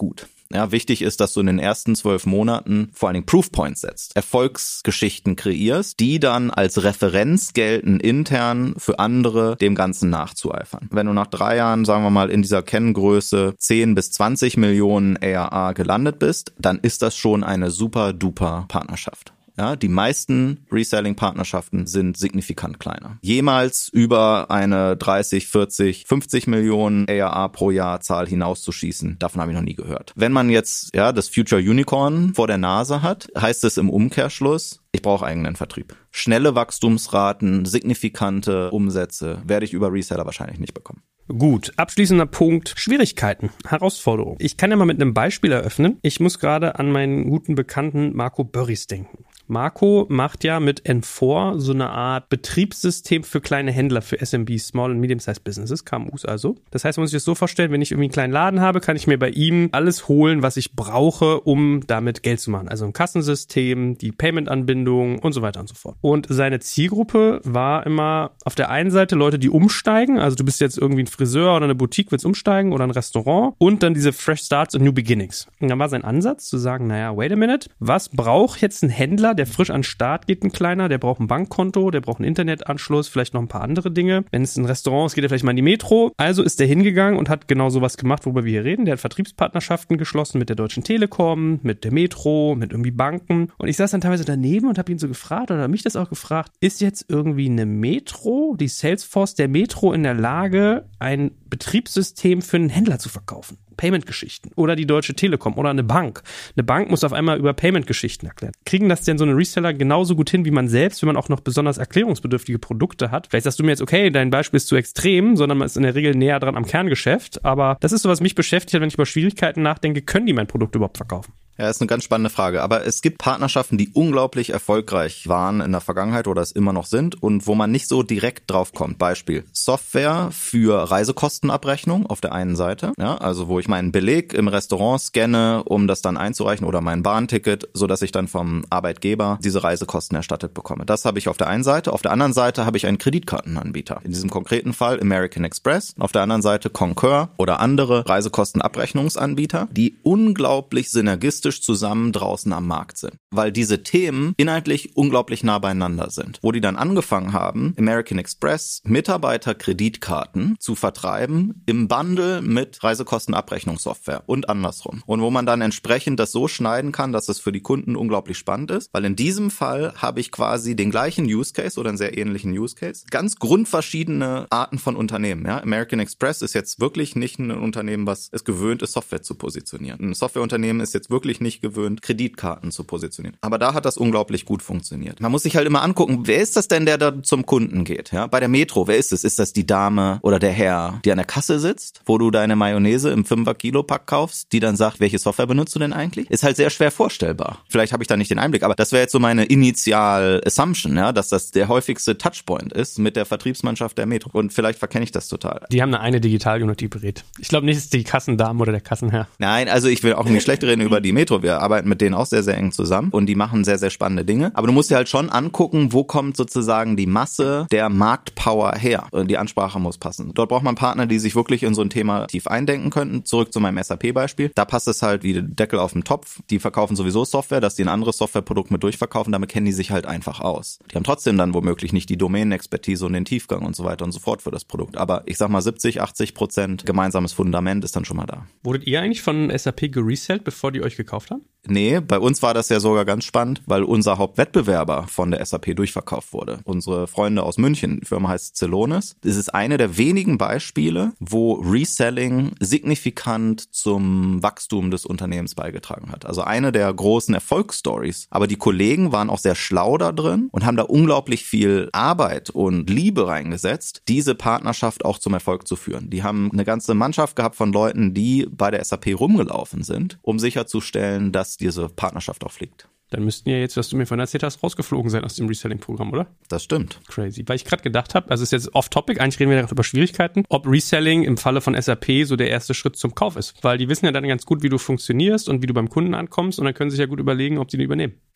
Ja, wichtig ist, dass du in den ersten zwölf Monaten vor allen Dingen Proofpoints setzt, Erfolgsgeschichten kreierst, die dann als Referenz gelten intern für andere, dem Ganzen nachzueifern. Wenn du nach drei Jahren, sagen wir mal, in dieser Kenngröße zehn bis zwanzig Millionen A R A gelandet bist, dann ist das schon eine super duper Partnerschaft. Ja, die meisten Reselling-Partnerschaften sind signifikant kleiner. Jemals über eine dreißig, vierzig, fünfzig Millionen A R A pro Jahr Zahl hinauszuschießen, davon habe ich noch nie gehört. Wenn man jetzt ja das Future Unicorn vor der Nase hat, heißt es im Umkehrschluss, ich brauche eigenen Vertrieb. Schnelle Wachstumsraten, signifikante Umsätze werde ich über Reseller wahrscheinlich nicht bekommen. Gut, abschließender Punkt, Schwierigkeiten, Herausforderungen. Ich kann ja mal mit einem Beispiel eröffnen. Ich muss gerade an meinen guten Bekannten Marco Börries denken. Marco macht ja mit N vier so eine Art Betriebssystem für kleine Händler, für S M Bs, Small and Medium-Sized Businesses, K M Us also. Das heißt, man muss sich das so vorstellen, wenn ich irgendwie einen kleinen Laden habe, kann ich mir bei ihm alles holen, was ich brauche, um damit Geld zu machen. Also ein Kassensystem, die Payment-Anbindung und so weiter und so fort. Und seine Zielgruppe war immer auf der einen Seite Leute, die umsteigen, also du bist jetzt irgendwie ein Friseur oder eine Boutique, willst umsteigen oder ein Restaurant und dann diese Fresh Starts und New Beginnings. Und dann war sein Ansatz zu sagen, naja, wait a minute, was braucht jetzt ein Händler, der frisch an den Start geht, ein kleiner, der braucht ein Bankkonto, der braucht einen Internetanschluss, vielleicht noch ein paar andere Dinge. Wenn es ein Restaurant ist, geht er vielleicht mal in die Metro. Also ist der hingegangen und hat genau sowas gemacht, worüber wir hier reden. Der hat Vertriebspartnerschaften geschlossen mit der Deutschen Telekom, mit der Metro, mit irgendwie Banken. Und ich saß dann teilweise daneben und habe ihn so gefragt oder mich das auch gefragt, ist jetzt irgendwie eine Metro, die Salesforce der Metro in der Lage, ein Betriebssystem für einen Händler zu verkaufen? Payment-Geschichten oder die Deutsche Telekom oder eine Bank. Eine Bank muss auf einmal über Payment-Geschichten erklären. Kriegen das denn so eine Reseller genauso gut hin wie man selbst, wenn man auch noch besonders erklärungsbedürftige Produkte hat? Vielleicht sagst du mir jetzt, okay, dein Beispiel ist zu extrem, sondern man ist in der Regel näher dran am Kerngeschäft. Aber das ist so, was mich beschäftigt hat, wenn ich über Schwierigkeiten nachdenke, können die mein Produkt überhaupt verkaufen? Ja, ist eine ganz spannende Frage. Aber es gibt Partnerschaften, die unglaublich erfolgreich waren in der Vergangenheit oder es immer noch sind und wo man nicht so direkt drauf kommt. Beispiel Software für Reisekostenabrechnung auf der einen Seite, ja, also wo ich meinen Beleg im Restaurant scanne, um das dann einzureichen oder mein Bahnticket, so dass ich dann vom Arbeitgeber diese Reisekosten erstattet bekomme. Das habe ich auf der einen Seite. Auf der anderen Seite habe ich einen Kreditkartenanbieter. In diesem konkreten Fall American Express. Auf der anderen Seite Concur oder andere Reisekostenabrechnungsanbieter, die unglaublich synergistisch zusammen draußen am Markt sind, weil diese Themen inhaltlich unglaublich nah beieinander sind. Wo die dann angefangen haben, American Express Mitarbeiterkreditkarten zu vertreiben im Bundle mit Reisekostenabrechnungssoftware und andersrum. Und wo man dann entsprechend das so schneiden kann, dass es für die Kunden unglaublich spannend ist, weil in diesem Fall habe ich quasi den gleichen Use Case oder einen sehr ähnlichen Use Case. Ganz grundverschiedene Arten von Unternehmen. Ja? American Express ist jetzt wirklich nicht ein Unternehmen, was es gewöhnt ist, Software zu positionieren. Ein Softwareunternehmen ist jetzt wirklich nicht gewöhnt, Kreditkarten zu positionieren. Aber da hat das unglaublich gut funktioniert. Man muss sich halt immer angucken, wer ist das denn, der da zum Kunden geht? Ja, bei der Metro, wer ist es? Ist das die Dame oder der Herr, die an der Kasse sitzt, wo du deine Mayonnaise im fünfer-Kilo-Pack kaufst, die dann sagt, welche Software benutzt du denn eigentlich? Ist halt sehr schwer vorstellbar. Vielleicht habe ich da nicht den Einblick, aber das wäre jetzt so meine Initial-Assumption, ja, dass das der häufigste Touchpoint ist mit der Vertriebsmannschaft der Metro. Und vielleicht verkenne ich das total. Die haben eine, eine Digital-Unit, die berät. Ich glaube nicht, es ist die Kassendame oder der Kassenherr. Nein, also ich will auch nicht schlecht reden über die Metro. Wir arbeiten mit denen auch sehr, sehr eng zusammen und die machen sehr, sehr spannende Dinge. Aber du musst dir halt schon angucken, wo kommt sozusagen die Masse der Marktpower her. Die Ansprache muss passen. Dort braucht man Partner, die sich wirklich in so ein Thema tief eindenken könnten. Zurück zu meinem S A P-Beispiel. Da passt es halt wie der Deckel auf den Topf. Die verkaufen sowieso Software, dass die ein anderes Softwareprodukt mit durchverkaufen. Damit kennen die sich halt einfach aus. Die haben trotzdem dann womöglich nicht die Domänenexpertise und den Tiefgang und so weiter und so fort für das Produkt. Aber ich sag mal siebzig, achtzig Prozent gemeinsames Fundament ist dann schon mal da. Wurdet ihr eigentlich von S A P geresellt, bevor die euch gekauft haben? Nee, bei uns war das ja sogar ganz spannend, weil unser Hauptwettbewerber von der S A P durchverkauft wurde. Unsere Freunde aus München, die Firma heißt Celonis. Das ist eine der wenigen Beispiele, wo Reselling signifikant zum Wachstum des Unternehmens beigetragen hat. Also eine der großen Erfolgsstories. Aber die Kollegen waren auch sehr schlau da drin und haben da unglaublich viel Arbeit und Liebe reingesetzt, diese Partnerschaft auch zum Erfolg zu führen. Die haben eine ganze Mannschaft gehabt von Leuten, die bei der S A P rumgelaufen sind, um sicherzustellen, dass diese Partnerschaft auch fliegt. Dann müssten ja jetzt, was du mir von erzählt hast, rausgeflogen sein aus dem Reselling-Programm, oder? Das stimmt. Crazy. Weil ich gerade gedacht habe, also es ist jetzt off-topic, eigentlich reden wir ja über Schwierigkeiten, ob Reselling im Falle von S A P so der erste Schritt zum Kauf ist. Weil die wissen ja dann ganz gut, wie du funktionierst und wie du beim Kunden ankommst und dann können sie sich ja gut überlegen, ob sie den übernehmen.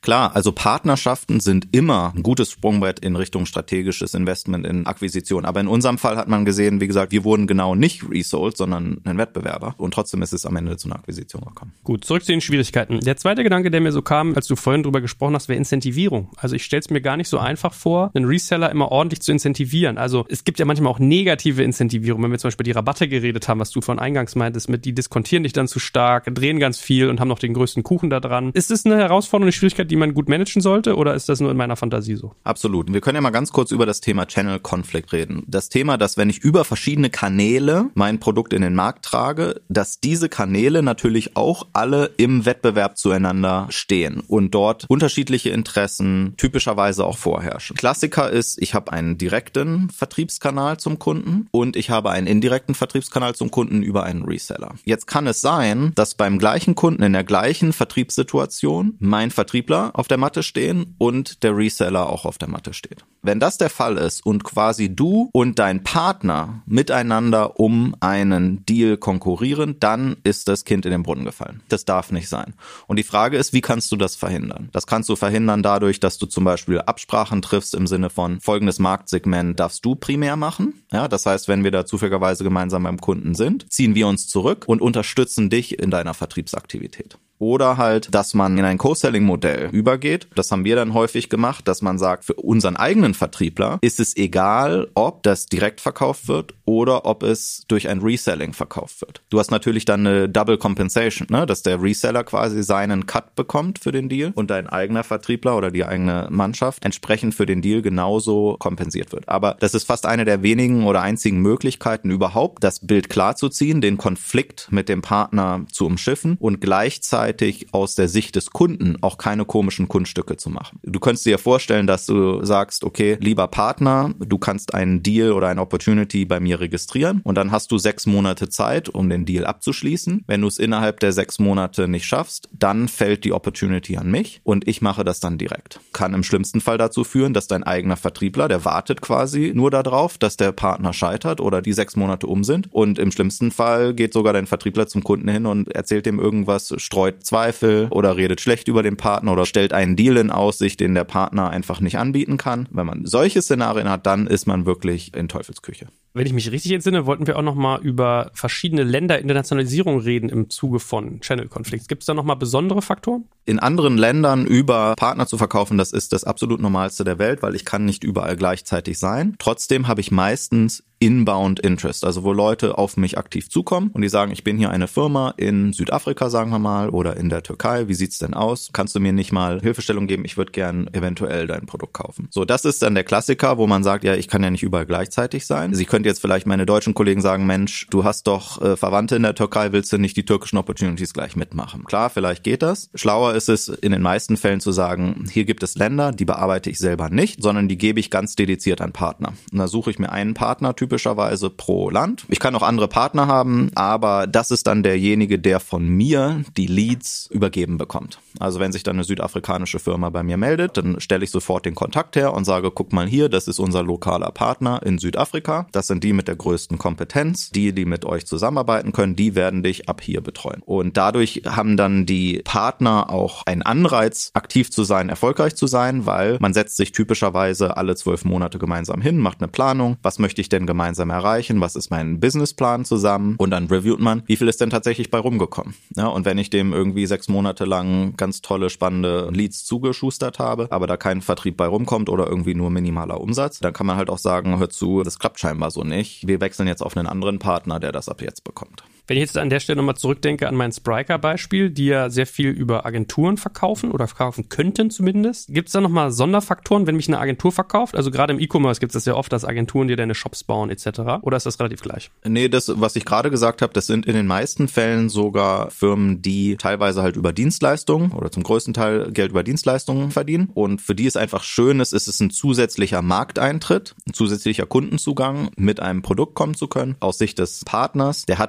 Klar, also Partnerschaften sind immer ein gutes Sprungbrett in Richtung strategisches Investment in Akquisition. Aber in unserem Fall hat man gesehen, wie gesagt, wir wurden genau nicht resold, sondern ein Wettbewerber. Und trotzdem ist es am Ende zu einer Akquisition gekommen. Gut, zurück zu den Schwierigkeiten. Der zweite Gedanke, der mir so kam, als du vorhin drüber gesprochen hast, wäre Incentivierung. Also ich stelle es mir gar nicht so einfach vor, einen Reseller immer ordentlich zu incentivieren. Also es gibt ja manchmal auch negative Incentivierung. Wenn wir zum Beispiel die Rabatte geredet haben, was du von eingangs meintest, mit die diskontieren dich dann zu stark, drehen ganz viel und haben noch den größten Kuchen da dran. Ist das eine herausfordernde Schwierigkeit, die man gut managen sollte, oder ist das nur in meiner Fantasie so? Absolut. Wir können ja mal ganz kurz über das Thema Channel Conflict reden. Das Thema, dass wenn ich über verschiedene Kanäle mein Produkt in den Markt trage, dass diese Kanäle natürlich auch alle im Wettbewerb zueinander stehen und dort unterschiedliche Interessen typischerweise auch vorherrschen. Klassiker ist, ich habe einen direkten Vertriebskanal zum Kunden und ich habe einen indirekten Vertriebskanal zum Kunden über einen Reseller. Jetzt kann es sein, dass beim gleichen Kunden in der gleichen Vertriebssituation mein Vertriebler auf der Matte stehen und der Reseller auch auf der Matte steht. Wenn das der Fall ist und quasi du und dein Partner miteinander um einen Deal konkurrieren, dann ist das Kind in den Brunnen gefallen. Das darf nicht sein. Und die Frage ist, wie kannst du das verhindern? Das kannst du verhindern dadurch, dass du zum Beispiel Absprachen triffst im Sinne von folgendes Marktsegment darfst du primär machen. Ja, das heißt, wenn wir da zufälligerweise gemeinsam beim Kunden sind, ziehen wir uns zurück und unterstützen dich in deiner Vertriebsaktivität. Oder halt, dass man in ein Co-Selling-Modell übergeht. Das haben wir dann häufig gemacht, dass man sagt, für unseren eigenen Vertriebler ist es egal, ob das direkt verkauft wird oder ob es durch ein Reselling verkauft wird. Du hast natürlich dann eine Double Compensation, ne? Dass der Reseller quasi seinen Cut bekommt für den Deal und dein eigener Vertriebler oder die eigene Mannschaft entsprechend für den Deal genauso kompensiert wird. Aber das ist fast eine der wenigen oder einzigen Möglichkeiten überhaupt, das Bild klarzuziehen, den Konflikt mit dem Partner zu umschiffen und gleichzeitig aus der Sicht des Kunden auch keine komischen Kunststücke zu machen. Du könntest dir vorstellen, dass du sagst, okay, lieber Partner, du kannst einen Deal oder eine Opportunity bei mir registrieren und dann hast du sechs Monate Zeit, um den Deal abzuschließen. Wenn du es innerhalb der sechs Monate nicht schaffst, dann fällt die Opportunity an mich und ich mache das dann direkt. Kann im schlimmsten Fall dazu führen, dass dein eigener Vertriebler, der wartet quasi nur darauf, dass der Partner scheitert oder die sechs Monate um sind und im schlimmsten Fall geht sogar dein Vertriebler zum Kunden hin und erzählt ihm irgendwas, streut Zweifel oder redet schlecht über den Partner oder stellt einen Deal in Aussicht, den der Partner einfach nicht anbieten kann. Wenn man solche Szenarien hat, dann ist man wirklich in Teufelsküche. Wenn ich mich richtig entsinne, wollten wir auch nochmal über verschiedene Länder Internationalisierung reden im Zuge von Channel-Konflikts. Gibt es da nochmal besondere Faktoren? In anderen Ländern über Partner zu verkaufen, das ist das absolut Normalste der Welt, weil ich kann nicht überall gleichzeitig sein. Trotzdem habe ich meistens Inbound Interest, also wo Leute auf mich aktiv zukommen und die sagen, ich bin hier eine Firma in Südafrika, sagen wir mal, oder in der Türkei, wie sieht's denn aus? Kannst du mir nicht mal Hilfestellung geben? Ich würde gern eventuell dein Produkt kaufen. So, das ist dann der Klassiker, wo man sagt, ja, ich kann ja nicht überall gleichzeitig sein. Sie könnte jetzt vielleicht meine deutschen Kollegen sagen, Mensch, du hast doch äh, Verwandte in der Türkei, willst du nicht die türkischen Opportunities gleich mitmachen? Klar, vielleicht geht das. Schlauer ist es, in den meisten Fällen zu sagen, hier gibt es Länder, die bearbeite ich selber nicht, sondern die gebe ich ganz dediziert an Partner. Und da suche ich mir einen Partner, typischerweise pro Land. Ich kann auch andere Partner haben, aber das ist dann derjenige, der von mir die Leads übergeben bekommt. Also wenn sich dann eine südafrikanische Firma bei mir meldet, dann stelle ich sofort den Kontakt her und sage, guck mal hier, das ist unser lokaler Partner in Südafrika. Das sind die mit der größten Kompetenz. Die, die mit euch zusammenarbeiten können, die werden dich ab hier betreuen. Und dadurch haben dann die Partner auch einen Anreiz, aktiv zu sein, erfolgreich zu sein, weil man setzt sich typischerweise alle zwölf Monate gemeinsam hin, macht eine Planung. Was möchte ich denn gemeinsam erreichen? Was ist mein Businessplan zusammen? Und dann reviewt man, wie viel ist denn tatsächlich bei rumgekommen? Ja, und wenn ich dem irgendwie sechs Monate lang ganz tolle, spannende Leads zugeschustert habe, aber da kein Vertrieb bei rumkommt oder irgendwie nur minimaler Umsatz, dann kann man halt auch sagen, hör zu, das klappt scheinbar so nicht. Wir wechseln jetzt auf einen anderen Partner, der das ab jetzt bekommt. Wenn ich jetzt an der Stelle nochmal zurückdenke an mein Spryker-Beispiel, die ja sehr viel über Agenturen verkaufen oder verkaufen könnten zumindest, gibt es da nochmal Sonderfaktoren, wenn mich eine Agentur verkauft? Also gerade im E-Commerce gibt es das ja oft, dass Agenturen dir deine Shops bauen et cetera. Oder ist das relativ gleich? Nee, das, was ich gerade gesagt habe, das sind in den meisten Fällen sogar Firmen, die teilweise halt über Dienstleistungen oder zum größten Teil Geld über Dienstleistungen verdienen. Und für die es einfach schön ist, ist es ein zusätzlicher Markteintritt, ein zusätzlicher Kundenzugang, mit einem Produkt kommen zu können. Aus Sicht des Partners, der hat in den meisten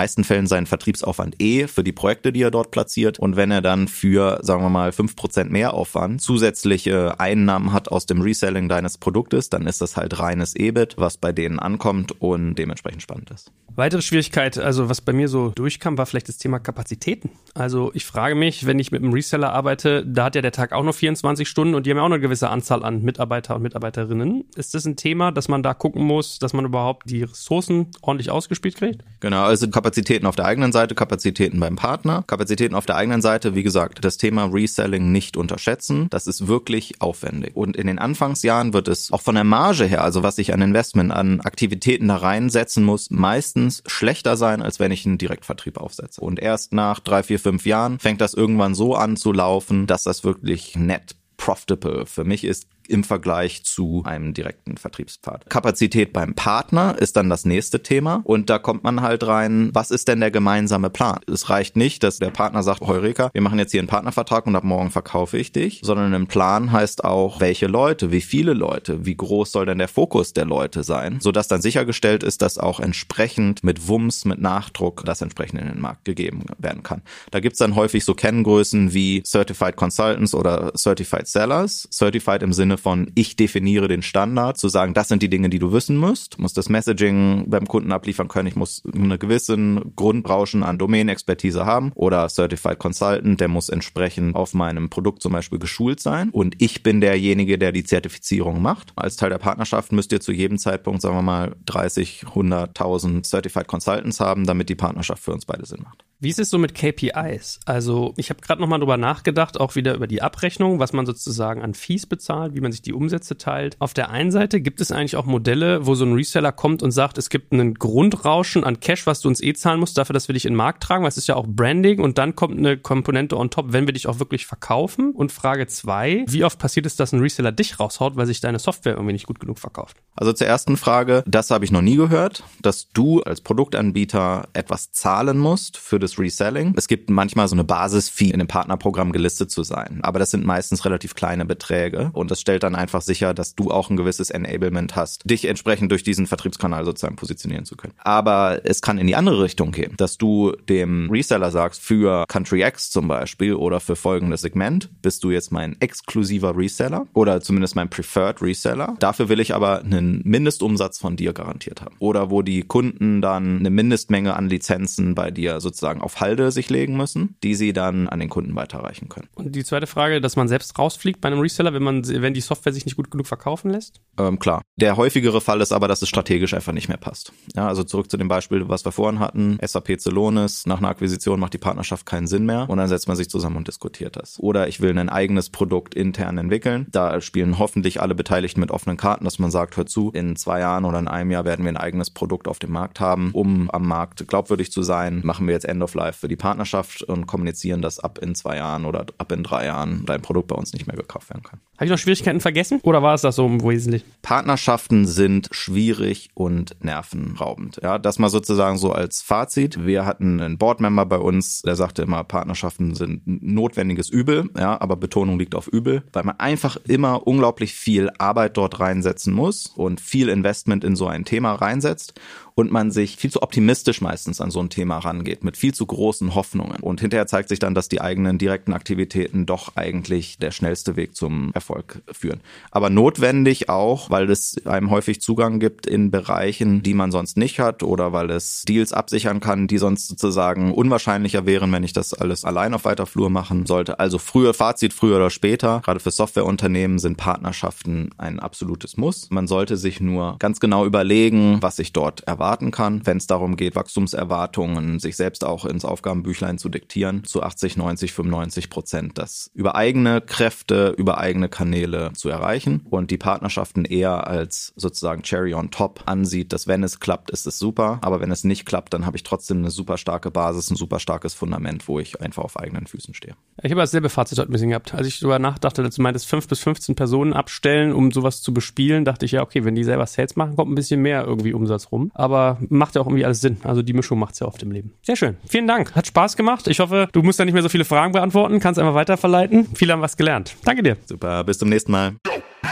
meisten Fällen seinen Vertriebsaufwand eh für die Projekte, die er dort platziert. Und wenn er dann für, sagen wir mal, fünf Prozent Mehraufwand zusätzliche Einnahmen hat aus dem Reselling deines Produktes, dann ist das halt reines E B I T, was bei denen ankommt und dementsprechend spannend ist. Weitere Schwierigkeit, also was bei mir so durchkam, war vielleicht das Thema Kapazitäten. Also ich frage mich, wenn ich mit einem Reseller arbeite, da hat ja der Tag auch nur vierundzwanzig Stunden und die haben ja auch eine gewisse Anzahl an Mitarbeiter und Mitarbeiterinnen. Ist das ein Thema, dass man da gucken muss, dass man überhaupt die Ressourcen ordentlich ausgespielt kriegt? Genau, also Kapazitäten auf der eigenen Seite, Kapazitäten beim Partner. Kapazitäten auf der eigenen Seite, wie gesagt, das Thema Reselling nicht unterschätzen. Das ist wirklich aufwendig. Und in den Anfangsjahren wird es auch von der Marge her, also was ich an Investment, an Aktivitäten da reinsetzen muss, meistens schlechter sein, als wenn ich einen Direktvertrieb aufsetze. Und erst nach drei, vier, fünf Jahren fängt das irgendwann so an zu laufen, dass das wirklich net profitable für mich ist im Vergleich zu einem direkten Vertriebspfad. Kapazität beim Partner ist dann das nächste Thema und da kommt man halt rein, was ist denn der gemeinsame Plan? Es reicht nicht, dass der Partner sagt, Heureka, wir machen jetzt hier einen Partnervertrag und ab morgen verkaufe ich dich, sondern ein Plan heißt auch, welche Leute, wie viele Leute, wie groß soll denn der Fokus der Leute sein, sodass dann sichergestellt ist, dass auch entsprechend mit Wumms, mit Nachdruck das entsprechend in den Markt gegeben werden kann. Da gibt's dann häufig so Kenngrößen wie Certified Consultants oder Certified Sellers. Certified im Sinne von, ich definiere den Standard, zu sagen, das sind die Dinge, die du wissen musst, muss das Messaging beim Kunden abliefern können, ich muss eine gewissen Grundrauschen an Domain-Expertise haben oder Certified Consultant, der muss entsprechend auf meinem Produkt zum Beispiel geschult sein und ich bin derjenige, der die Zertifizierung macht. Als Teil der Partnerschaft müsst ihr zu jedem Zeitpunkt, sagen wir mal, dreißig, hunderttausend Certified Consultants haben, damit die Partnerschaft für uns beide Sinn macht. Wie ist es so mit K P Is? Also ich habe gerade nochmal drüber nachgedacht, auch wieder über die Abrechnung, was man sozusagen an Fees bezahlt, wie man sich die Umsätze teilt. Auf der einen Seite gibt es eigentlich auch Modelle, wo so ein Reseller kommt und sagt, es gibt einen Grundrauschen an Cash, was du uns eh zahlen musst, dafür, dass wir dich in den Markt tragen, weil es ist ja auch Branding und dann kommt eine Komponente on top, wenn wir dich auch wirklich verkaufen. Und Frage zwei, wie oft passiert es, dass ein Reseller dich raushaut, weil sich deine Software irgendwie nicht gut genug verkauft? Also zur ersten Frage, das habe ich noch nie gehört, dass du als Produktanbieter etwas zahlen musst für das Reselling. Es gibt manchmal so eine Basis-Fee in einem Partnerprogramm gelistet zu sein, aber das sind meistens relativ kleine Beträge und das stellt dann einfach sicher, dass du auch ein gewisses Enablement hast, dich entsprechend durch diesen Vertriebskanal sozusagen positionieren zu können. Aber es kann in die andere Richtung gehen, dass du dem Reseller sagst, für Country X zum Beispiel oder für folgendes Segment bist du jetzt mein exklusiver Reseller oder zumindest mein Preferred Reseller. Dafür will ich aber einen Mindestumsatz von dir garantiert haben. Oder wo die Kunden dann eine Mindestmenge an Lizenzen bei dir sozusagen auf Halde sich legen müssen, die sie dann an den Kunden weiterreichen können. Und die zweite Frage, dass man selbst rausfliegt bei einem Reseller, wenn man, wenn die Software sich nicht gut genug verkaufen lässt? Ähm, klar. Der häufigere Fall ist aber, dass es strategisch einfach nicht mehr passt. Ja, also zurück zu dem Beispiel, was wir vorhin hatten. S A P Celonis, nach einer Akquisition macht die Partnerschaft keinen Sinn mehr und dann setzt man sich zusammen und diskutiert das. Oder ich will ein eigenes Produkt intern entwickeln. Da spielen hoffentlich alle Beteiligten mit offenen Karten, dass man sagt, hör zu, in zwei Jahren oder in einem Jahr werden wir ein eigenes Produkt auf dem Markt haben. Um am Markt glaubwürdig zu sein, machen wir jetzt End of Life für die Partnerschaft und kommunizieren, dass ab in zwei Jahren oder ab in drei Jahren dein Produkt bei uns nicht mehr gekauft werden kann. Habe ich noch Schwierigkeiten vergessen oder war es das so im Wesentlichen? Partnerschaften sind schwierig und nervenraubend. Ja, das mal sozusagen so als Fazit. Wir hatten einen Boardmember bei uns, der sagte immer, Partnerschaften sind notwendiges Übel, ja, aber Betonung liegt auf Übel, weil man einfach immer unglaublich viel Arbeit dort reinsetzen muss und viel Investment in so ein Thema reinsetzt und man sich viel zu optimistisch meistens an so ein Thema rangeht, mit viel zu großen Hoffnungen. Und hinterher zeigt sich dann, dass die eigenen direkten Aktivitäten doch eigentlich der schnellste Weg zum Erfolg führen. Aber notwendig auch, weil es einem häufig Zugang gibt in Bereichen, die man sonst nicht hat oder weil es Deals absichern kann, die sonst sozusagen unwahrscheinlicher wären, wenn ich das alles allein auf weiter Flur machen sollte. Also früher, Fazit, früher oder später, gerade für Softwareunternehmen sind Partnerschaften ein absolutes Muss. Man sollte sich nur ganz genau überlegen, was sich dort erwartet kann, wenn es darum geht, Wachstumserwartungen sich selbst auch ins Aufgabenbüchlein zu diktieren, zu achtzig, neunzig, fünfundneunzig Prozent das über eigene Kräfte, über eigene Kanäle zu erreichen und die Partnerschaften eher als sozusagen Cherry on top ansieht, dass wenn es klappt, ist es super, aber wenn es nicht klappt, dann habe ich trotzdem eine super starke Basis, ein super starkes Fundament, wo ich einfach auf eigenen Füßen stehe. Ich habe dasselbe Fazit heute ein bisschen gehabt. Als ich darüber nachdachte, dass du meintest, fünf bis fünfzehn Personen abstellen, um sowas zu bespielen, dachte ich ja, okay, wenn die selber Sales machen, kommt ein bisschen mehr irgendwie Umsatz rum. Aber macht ja auch irgendwie alles Sinn. Also die Mischung macht es ja oft im Leben. Sehr schön. Vielen Dank. Hat Spaß gemacht. Ich hoffe, du musst da nicht mehr so viele Fragen beantworten. Kannst einfach weiterverleiten. Viele haben was gelernt. Danke dir. Super. Bis zum nächsten Mal.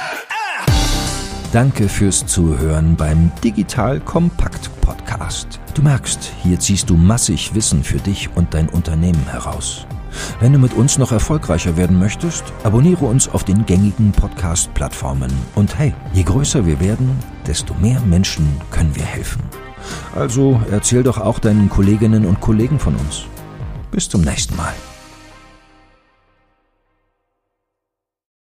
Danke fürs Zuhören beim Digital Kompakt Podcast. Du merkst, hier ziehst du massig Wissen für dich und dein Unternehmen heraus. Wenn du mit uns noch erfolgreicher werden möchtest, abonniere uns auf den gängigen Podcast-Plattformen. Und hey, je größer wir werden, desto mehr Menschen können wir helfen. Also erzähl doch auch deinen Kolleginnen und Kollegen von uns. Bis zum nächsten Mal.